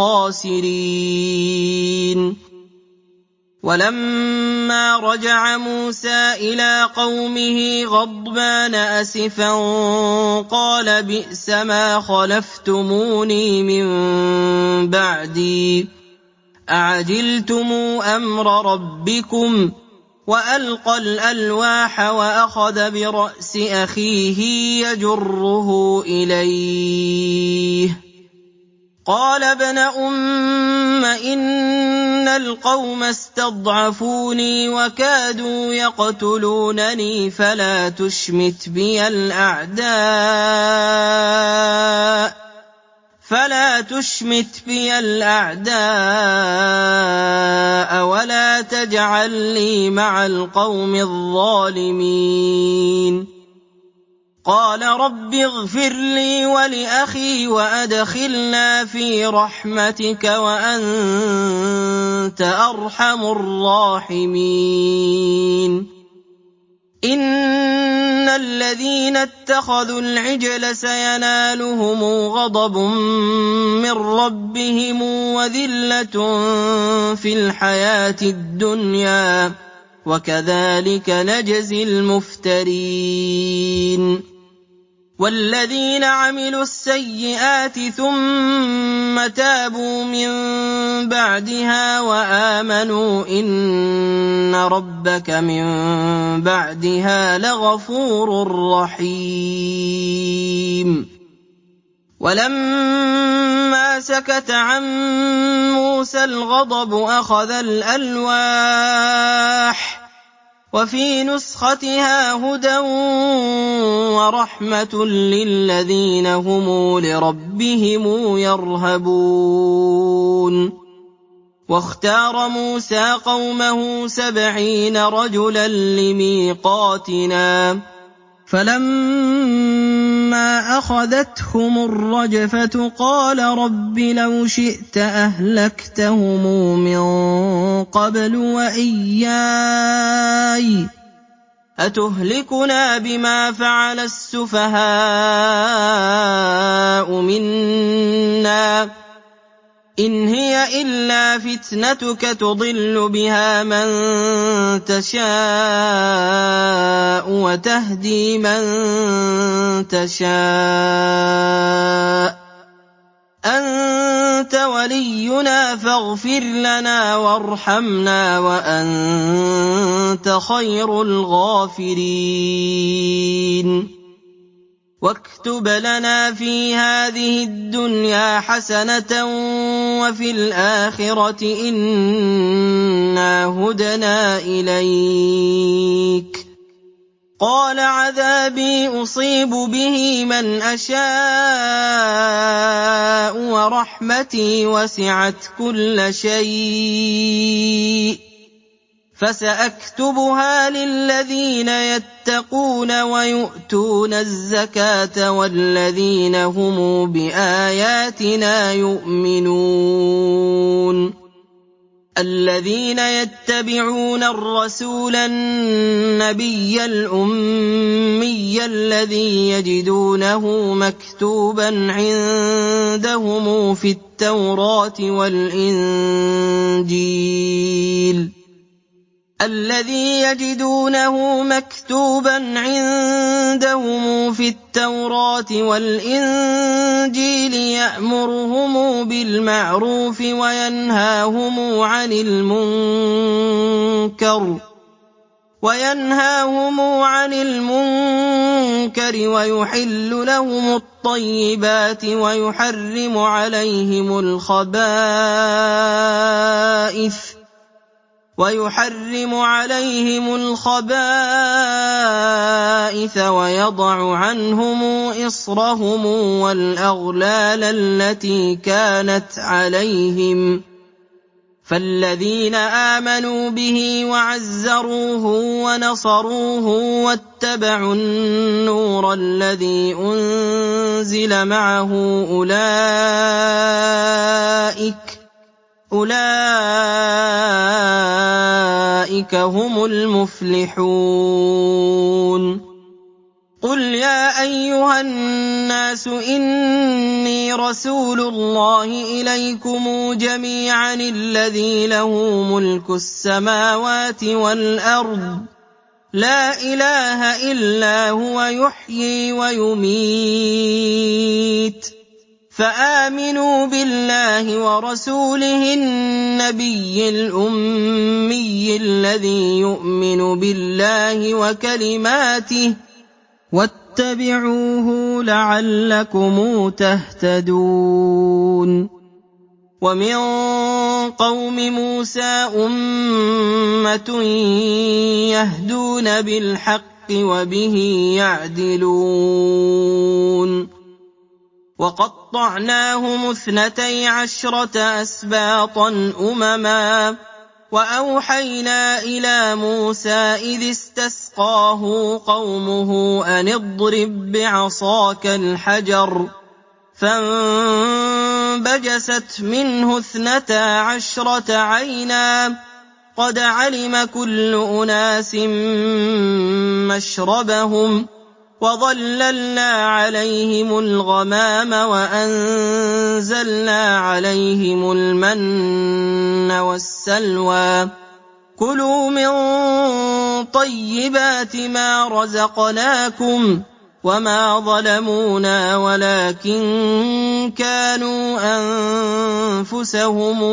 الْخَاسِرِينَ وَلَمَّا رَجَعَ مُوسَىٰ إِلَىٰ قَوْمِهِ غَضْبَانَ أَسِفًا قَالَ بِئْسَمَا خَلَفْتُمُونِي مِن بَعْدِي أَعَجِلْتُمْ أَمْرَ رَبِّكُمْ وألقى الألواح وأخذ برأس أخيه يجره إليه قال ابن أم إن القوم استضعفوني وكادوا يقتلونني فلا تشمت بي الأعداء ولا تجعلني مع القوم الظالمين قال رب اغفر لي ولأخي وأدخلنا في رحمتك وأنت أرحم الراحمين إن الذين اتخذوا العجل سينالهم غضب من ربهم وذلة في الحياة الدنيا وكذلك نجزي المفترين والذين عملوا السيئات ثم تابوا من بعدها وآمنوا إن ربك من بعدها لغفور رحيم ولما سكت عن موسى الغضب أخذ الألواح وفي نسختها هدى ورحمة للذين هم لربهم يرهبون واختار موسى قومه 70 رجلا لميقاتنا فلما أخذتهم الرجفة قال رب لو شئت أهلكتهم من قبل وإياي أتهلكنا بما فعل السفهاء منا إن هي إلا فتنتك تضل بها من تشاء وتهدي من تشاء أنت ولينا فاغفر لنا وارحمنا وأنت خير الغافرين واكتب لنا في هذه الدنيا حسنة وفي الآخرة إنا هدنا إليك قال عذابي أصيب به من أشاء ورحمتي وسعت كل شيء فسأكتبها للذين يتقون ويؤتون الزكاة والذين هم بآياتنا يؤمنون الذين يتبعون الرسول النبي الأمي الذي يجدونه مكتوبا عندهم في التوراة والإنجيل يأمرهم بالمعروف وينهاهم عن المنكر ويحل لهم الطيبات ويحرم عليهم الخبائث ويضع عنهم إصرهم والأغلال التي كانت عليهم فالذين آمنوا به وعزروه ونصروه واتبعوا النور الذي أنزل معه أولئك هم المفلحون قل يا أيها الناس إني رسول الله إليكم جميعا الذي له ملك السماوات والأرض لا إله إلا هو يحيي ويميت فآمنوا بالله ورسوله النبي الأمي الذي يؤمن بالله وكلماته واتبعوه لعلكم تهتدون ومن قوم موسى أمة يهدون بالحق وبه يعدلون وقطعناهم 12 أسباطا أمما وأوحينا إلى موسى إذ استسقاه قومه أن اضرب بعصاك الحجر فانبجست منه 12 عينا قد علم كل أناس مشربهم وظللنا عليهم الغمام وأنزلنا عليهم المن والسلوى كلوا من طيبات ما رزقناكم وما ظلمونا ولكن كانوا أنفسهم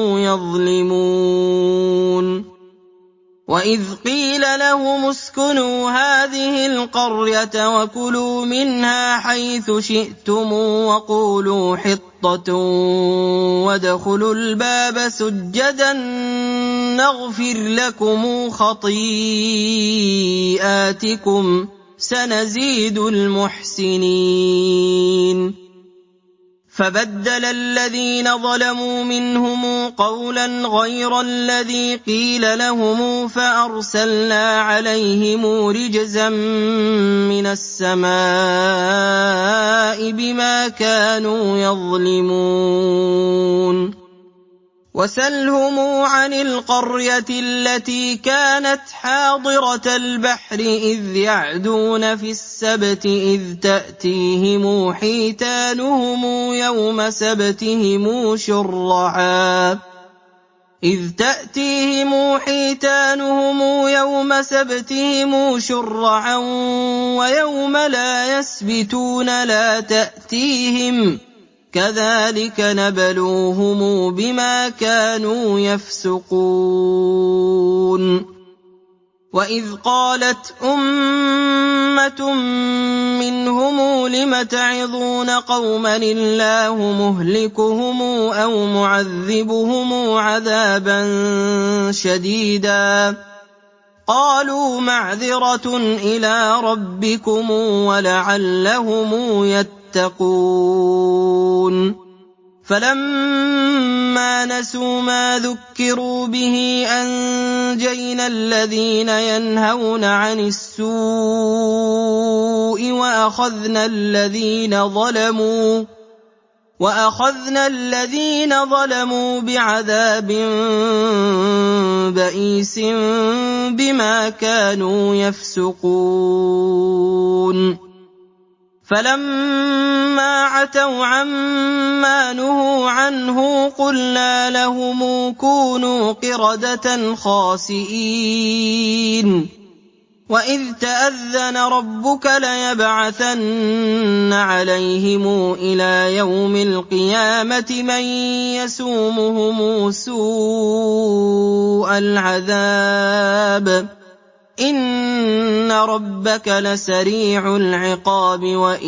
يظلمون وإذ قيل لهم اسكنوا هذه القرية وكلوا منها حيث شئتم وقولوا حطة وادخلوا الباب سجدا نغفر لكم خطيئاتكم سنزيد المحسنين فبدل الذين ظلموا منهم قولا غير الذي قيل لهم فأرسلنا عليهم رجزا من السماء بما كانوا يظلمون وسلهم عن القرية التي كانت حاضرة البحر إذ يعدون في السبت إذ تأتيهم حيتانهم يوم سبتهم شرعا ويوم لا يسبتون لا تأتيهم كذلك نبلوهم بما كانوا يفسقون وإذ قالت أمة منهم لم تعظون قوما الله مهلكهم أو معذبهم عذابا شديدا قالوا معذرة إلى ربكم ولعلهم يتقون فلما نسوا ما ذكروا به أنجينا الذين ينهون عن السوء وأخذنا الذين ظلموا بعذاب بئيس بما كانوا يفسقون فلما عتوا عما نهوا عنه قلنا لهم كونوا قردة خاسئين وإذ تأذن ربك ليبعثن عليهم إلى يوم القيامة من يسومهم سوء العذاب إن ربك لسريع العقاب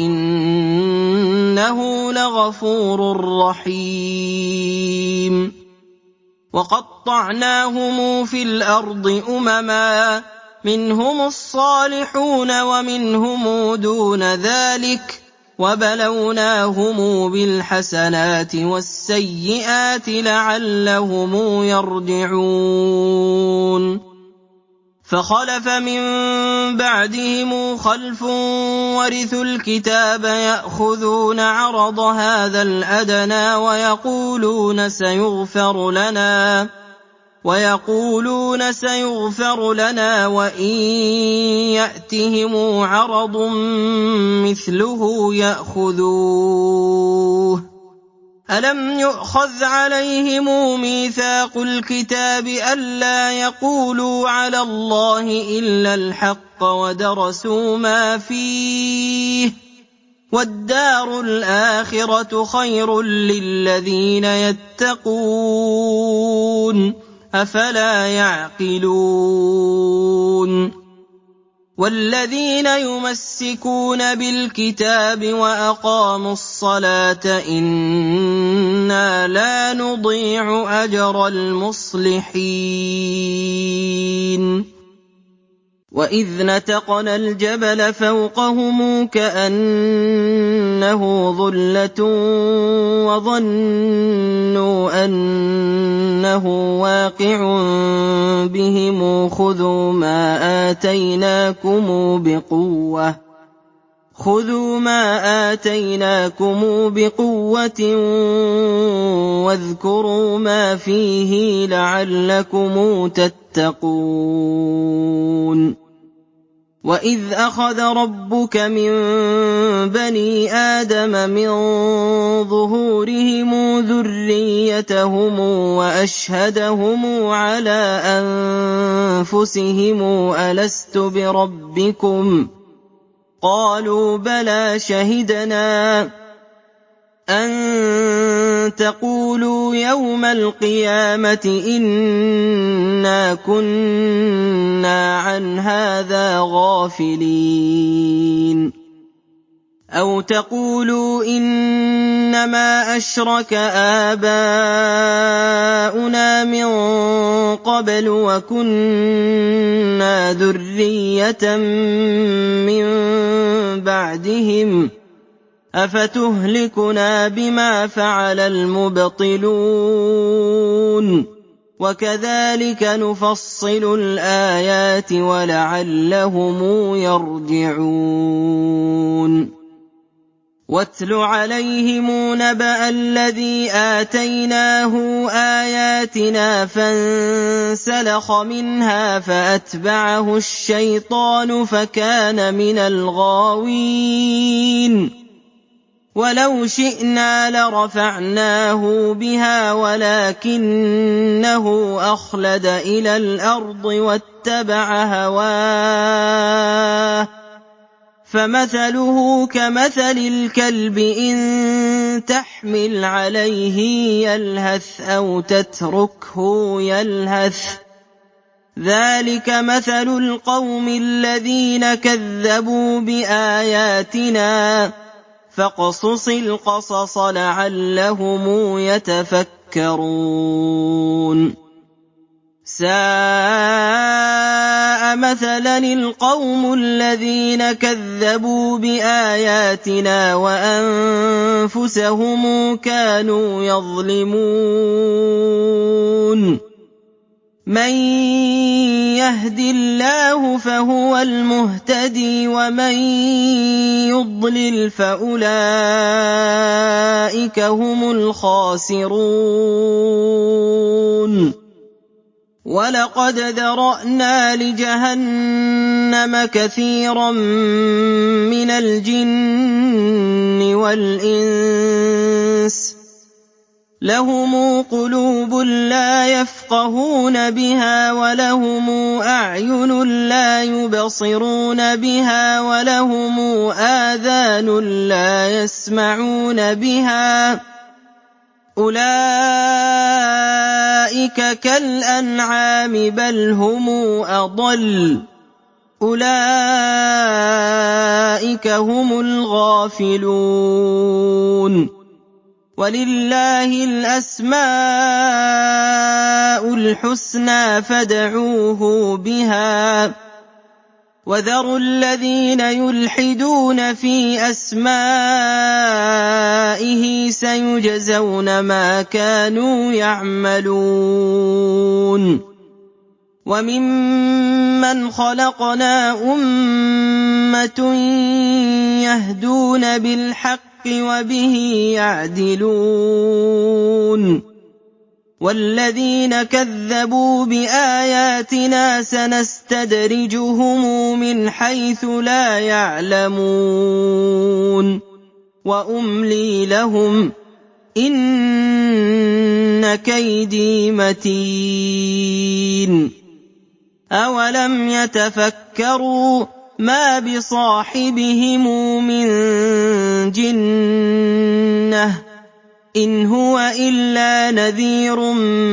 وإنه لغفور رحيم وقطعناهم في الأرض أمما منهم الصالحون ومنهم دون ذلك وبلوناهم بالحسنات والسيئات لعلهم يرجعون فخلف من بعدهم خلف ورثوا الكتاب يأخذون عرض هذا الأدنى ويقولون سيغفر لنا وإن يأتهم عرض مثله يأخذوه ألم يؤخذ عليهم ميثاق الكتاب ألا يقولوا على الله إلا الحق ودرسوا ما فيه وَالدَّارُ الْآخِرَةُ خَيْرٌ لِّلَّذِينَ يَتَّقُونَ ۗ أَفَلَا يَعْقِلُونَ وَالَّذِينَ يُمَسِّكُونَ بِالْكِتَابِ وَأَقَامُوا الصَّلَاةَ إِنَّا لَا نُضِيعُ أَجْرَ الْمُصْلِحِينَ وَإِذْ نَتَقْنَا الْجَبَلَ فَوْقَهُمْ كَأَنَّهُ ظُلَّةٌ وَظَنُّوا أَنَّهُ واقِعٌ بِهِمْ خُذُوا مَا آتَيْنَاكُمْ بِقُوَّةٍ وَاذْكُرُوا مَا فِيهِ لَعَلَّكُمْ تَتَّقُونَ وَإِذْ أَخَذَ رَبُّكَ مِن بَنِي آدَمَ مِن ظُهُورِهِمْ ذُرِّيَّتَهُمْ وَأَشْهَدَهُمْ عَلَىٰ أَنفُسِهِمْ أَلَسْتُ بِرَبِّكُمْ ۖ قَالُوا بَلَىٰ شَهِدْنَا أَن تَقُولُوا يَوْمَ الْقِيَامَةِ إِنَّا كُنَّا عَنْ هَٰذَا غَافِلِينَ أَوْ تَقُولُوا إِنَّمَا أَشْرَكَ آبَاؤُنَا مِن قَبْلُ وَكُنَّا ذُرِّيَّةً مِّن بَعْدِهِمْ ۖ أَفَتُهْلِكُنَا بِمَا فَعَلَ الْمُبْطِلُونَ وَكَذَٰلِكَ نُفَصِّلُ الْآيَاتِ وَلَعَلَّهُمْ يَرْجِعُونَ وَاتْلُ عَلَيْهِمْ نَبَأَ الَّذِي آتَيْنَاهُ آيَاتِنَا فَانسَلَخَ مِنْهَا فَأَتْبَعَهُ الشَّيْطَانُ فَكَانَ مِنَ الْغَاوِينَ وَلَوْ شِئْنَا لَرَفَعْنَاهُ بِهَا وَلَٰكِنَّهُ أَخْلَدَ إِلَى الْأَرْضِ وَاتَّبَعَ هَوَاهُ فَمَثَلُهُ كَمَثَلِ الْكَلْبِ إِن تَحْمِلْ عَلَيْهِ يَلْهَثْ أَوْ تَتْرُكْهُ يَلْهَث ۚ ذَٰلِكَ مَثَلُ الْقَوْمِ الَّذِينَ كَذَّبُوا بِآيَاتِنَا ۚ فَاقْصُصِ الْقَصَصَ لَعَلَّهُمْ يَتَفَكَّرُونَ سَاءَ مَثَلًا الْقَوْمُ الَّذِينَ كَذَّبُوا بِآيَاتِنَا وَأَنفُسَهُمْ كَانُوا يَظْلِمُونَ مَن يَهْدِ اللَّهُ فَهُوَ الْمُهْتَدِي وَمَن يُضْلِلْ فَأُولَٰئِكَ هُمُ الْخَاسِرُونَ وَلَقَدْ ذَرَأْنَا لِجَهَنَّمَ كَثِيرًا مِّنَ الْجِنِّ وَالْإِنسِ لَهُمْ قُلُوبٌ لَّا يَفْقَهُونَ بِهَا وَلَهُمْ أَعْيُنٌ لَّا يُبْصِرُونَ بِهَا وَلَهُمْ آذَانٌ لَّا يَسْمَعُونَ بِهَا أُولَٰئِكَ كَالْأَنْعَامِ بَلْ هُمْ أَضَلُّ أُولَٰئِكَ هُمُ الْغَافِلُونَ وَلِلَّهِ الْأَسْمَاءُ الْحُسْنَىٰ فَادْعُوهُ بِهَا وَذَرُوا الَّذِينَ يُلْحِدُونَ فِي أَسْمَائِهِ سَيُجْزَوْنَ مَا كَانُوا يَعْمَلُونَ وَمِمَّنْ خَلَقْنَا أُمَّةٌ يَهْدُونَ بِالْحَقِّ وَبِهِ يَعْدِلُونَ وَالَّذِينَ كَذَّبُوا بِآيَاتِنَا سَنَسْتَدْرِجُهُم مِّنْ حَيْثُ لَا يَعْلَمُونَ وَأُمْلِي لَهُمْ ۚ إِنَّ كَيْدِي مَتِينٌ أَوَلَمْ يَتَفَكَّرُوا مَا بِصَاحِبِهِم مِّن جِنَّةٍ إِنْ هُوَ إِلَّا نَذِيرٌ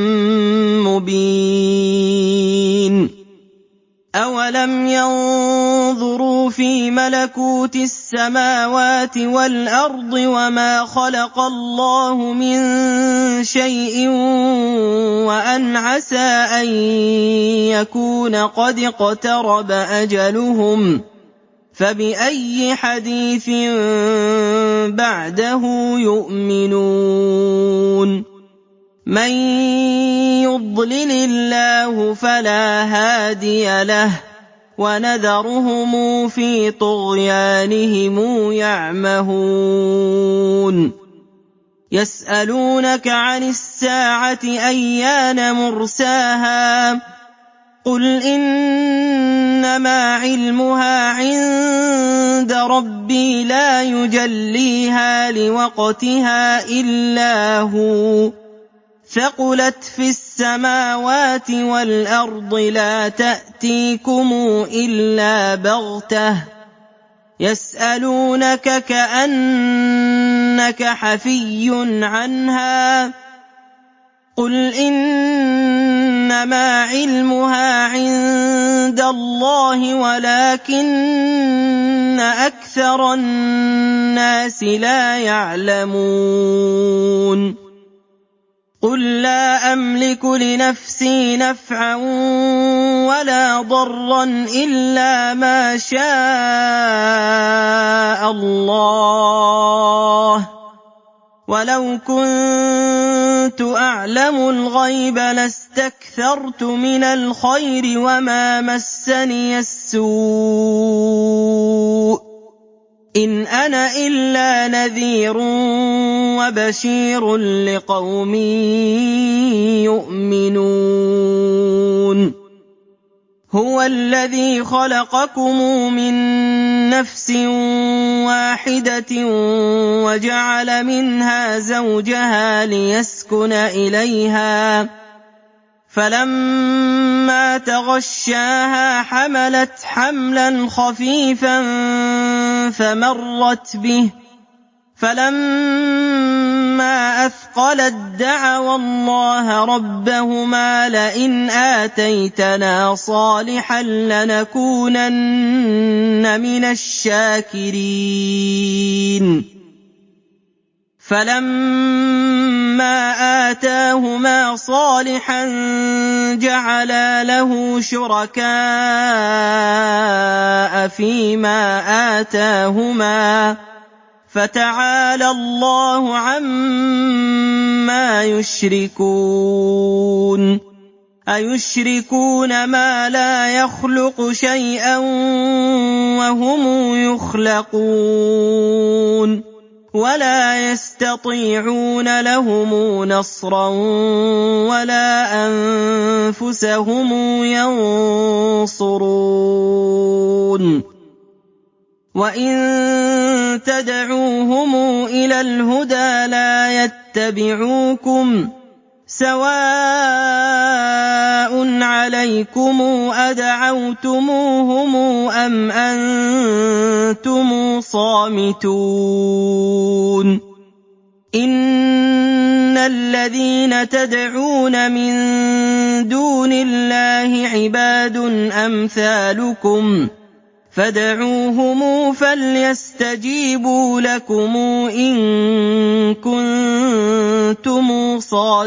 مُّبِينٌ أَوَلَمْ يَنظُرُوا فِي مَلَكُوتِ السَّمَاوَاتِ وَالْأَرْضِ وَمَا خَلَقَ اللَّهُ مِن شَيْءٍ وَأَنْ عَسَىٰ أَن يَكُونَ قَدِ اقْتَرَبَ أَجَلُهُمْ فَبِأَيِّ حَدِيثٍ بَعْدَهُ يُؤْمِنُونَ مَن يُضْلِلِ اللَّهُ فَلَا هَادِيَ لَهُ وَنَذَرُهُمْ فِي طُغْيَانِهِمْ يَعْمَهُونَ يَسْأَلُونَكَ عَنِ السَّاعَةِ أَيَّانَ مُرْسَاهَا قُلْ إِنَّمَا عِلْمُهَا عِندَ رَبِّي لَا يُجَلِّيهَا لِوَقْتِهَا إِلَّا هُوَ ثَقُلَتْ فِي السَّمَاوَاتِ وَالْأَرْضِ لَا تَأْتِيكُمْ إِلَّا بَغْتَةً يَسْأَلُونَكَ كَأَنَّكَ حَفِيٌّ عَنْهَا قُلْ إِنَّمَا عِلْمُهَا عِندَ اللَّهِ وَلَٰكِنَّ أَكْثَرَ النَّاسِ لَا يَعْلَمُونَ قُل لَّا أَمْلِكُ لِنَفْسِي نَفْعًا وَلَا ضَرًّا إِلَّا مَا شَاءَ اللَّهُ وَلَوْ كُنتُ أَعْلَمُ الْغَيْبَ لَاسْتَكْثَرْتُ مِنَ الْخَيْرِ وَمَا مَسَّنِيَ السُّوءُ إِنْ أَنَا إِلَّا نَذِيرٌ وَبَشِيرٌ لِقَوْمٍ يُؤْمِنُونَ هُوَ الَّذِي خَلَقَكُم مِّن نَّفْسٍ وَاحِدَةٍ وَجَعَلَ مِنْهَا زَوْجَهَا لِيَسْكُنَ إِلَيْهَا فَلَمَّا تَغَشَّاهَا حَمَلَتْ حَمْلًا خَفِيفًا فَمَرَّتْ بِهِ فَلَمَّا أَثْقَلَت دَّعَوَا اللَّهَ رَبَّهُمَا لَئِنْ آتَيْتَنَا صَالِحًا لَّنَكُونَنَّ مِنَ الشَّاكِرِينَ فَلَمَّا آتَاهُمَا صَالِحًا جَعَلَا لَهُ شُرَكَاءَ فِيمَا آتَاهُمَا فَتَعَالَى اللَّهُ عَمَّا يُشْرِكُونَ أَيُشْرِكُونَ مَا لَا يَخْلُقُ شَيْئًا وَهُمْ يُخْلَقُونَ وَلَا يَسْتَطِيعُونَ لَهُمْ نَصْرًا وَلَا أَنفُسَهُمْ يَنصُرُونَ وَإِن تَدْعُوهُمْ إِلَى الْهُدَىٰ لَا يَتَّبِعُوكُمْ سَوَاءٌ عَلَيْكُمْ أَدْعَوْتُمُوهُمْ أَمْ أَنتُمْ صَامِتُونَ إِنَّ الَّذِينَ تَدْعُونَ مِن دُونِ اللَّهِ عِبَادٌ أَمْثَالُكُمْ فَادْعُوهُمْ فَلْيَسْتَجِيبُوا لَكُمْ إِن كُنتُمْ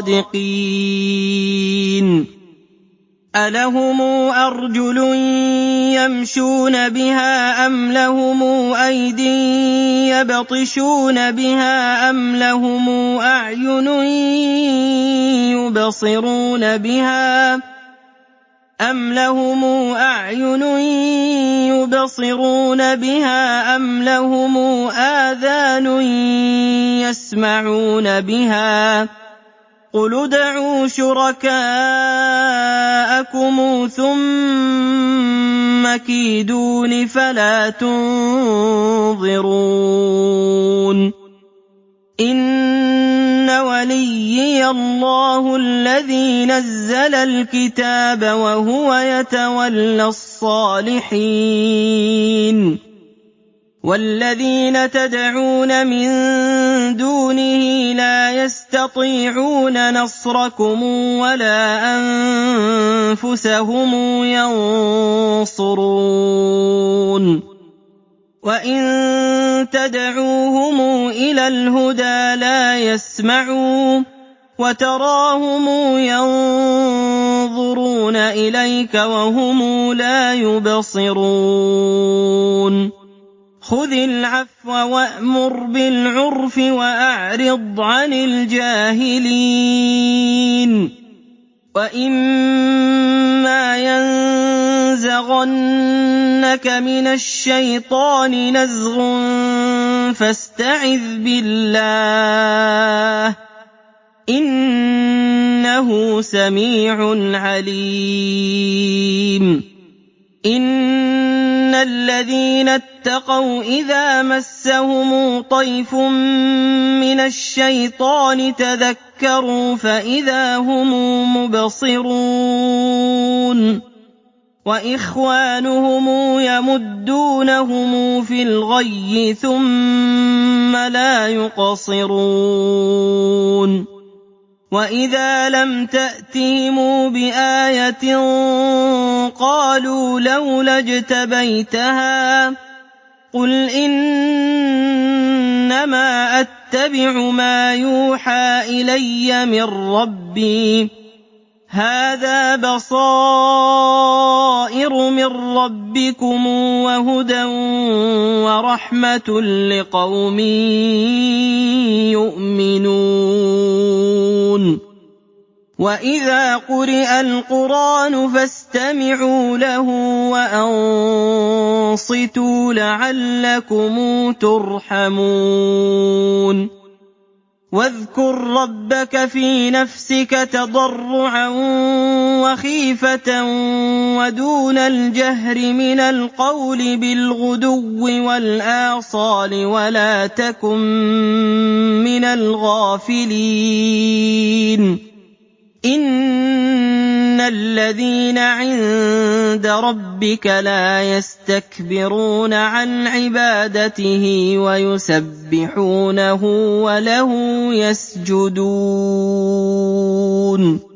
صَادِقِينَ أَلَهُمْ أَرْجُلٌ يَمْشُونَ بِهَا أَمْ لَهُمْ أَيْدٍ يَبْطِشُونَ بِهَا أَمْ لَهُمْ أَعْيُنٌ يُبْصِرُونَ بِهَا أَمْ لَهُمْ آذَانٌ يَسْمَعُونَ بِهَا قُلِ ادْعُوا شُرَكَاءَكُمْ ثُمَّ كِيدُونِ فَلَا تُنظِرُونِ إِنَّ وَلِيِّيَ اللَّهُ الَّذِي نَزَّلَ الْكِتَابَ وَهُوَ يَتَوَلَّى الصالحين والذين تدعون من دونه لا يستطيعون نصركم ولا أنفسهم ينصرون وإن تدعوهم إلى الهدى لا يسمعوا وتراهم ينظرون إليك وهم لا يبصرون خذ العفو وأمر بالعرف وأعرض عن الجاهلين وإما ينزغنك من الشيطان نزغ فاستعذ بالله إنه سميع عليم إن الذين اتقوا إذا مسهم طيف من الشيطان تذكروا فإذا هم مبصرون وإخوانهم يمدونهم في الغي ثم لا يقصرون وإذا لم تأتهم بآية قالوا لولا اجتبيتها قل إنما أتبع ما يوحى إلي من ربي هذا بصائر من ربكم وهدى ورحمة لقوم يؤمنون وإذا قرئ القرآن فاستمعوا له وأنصتوا لعلكم ترحمون واذكر ربك في نفسك تضرعا وخيفة ودون الجهر من القول بالغدو والآصال ولا تكن من الغافلين إن الذين عند ربك لا يستكبرون عن عبادته ويسبحونه وله يسجدون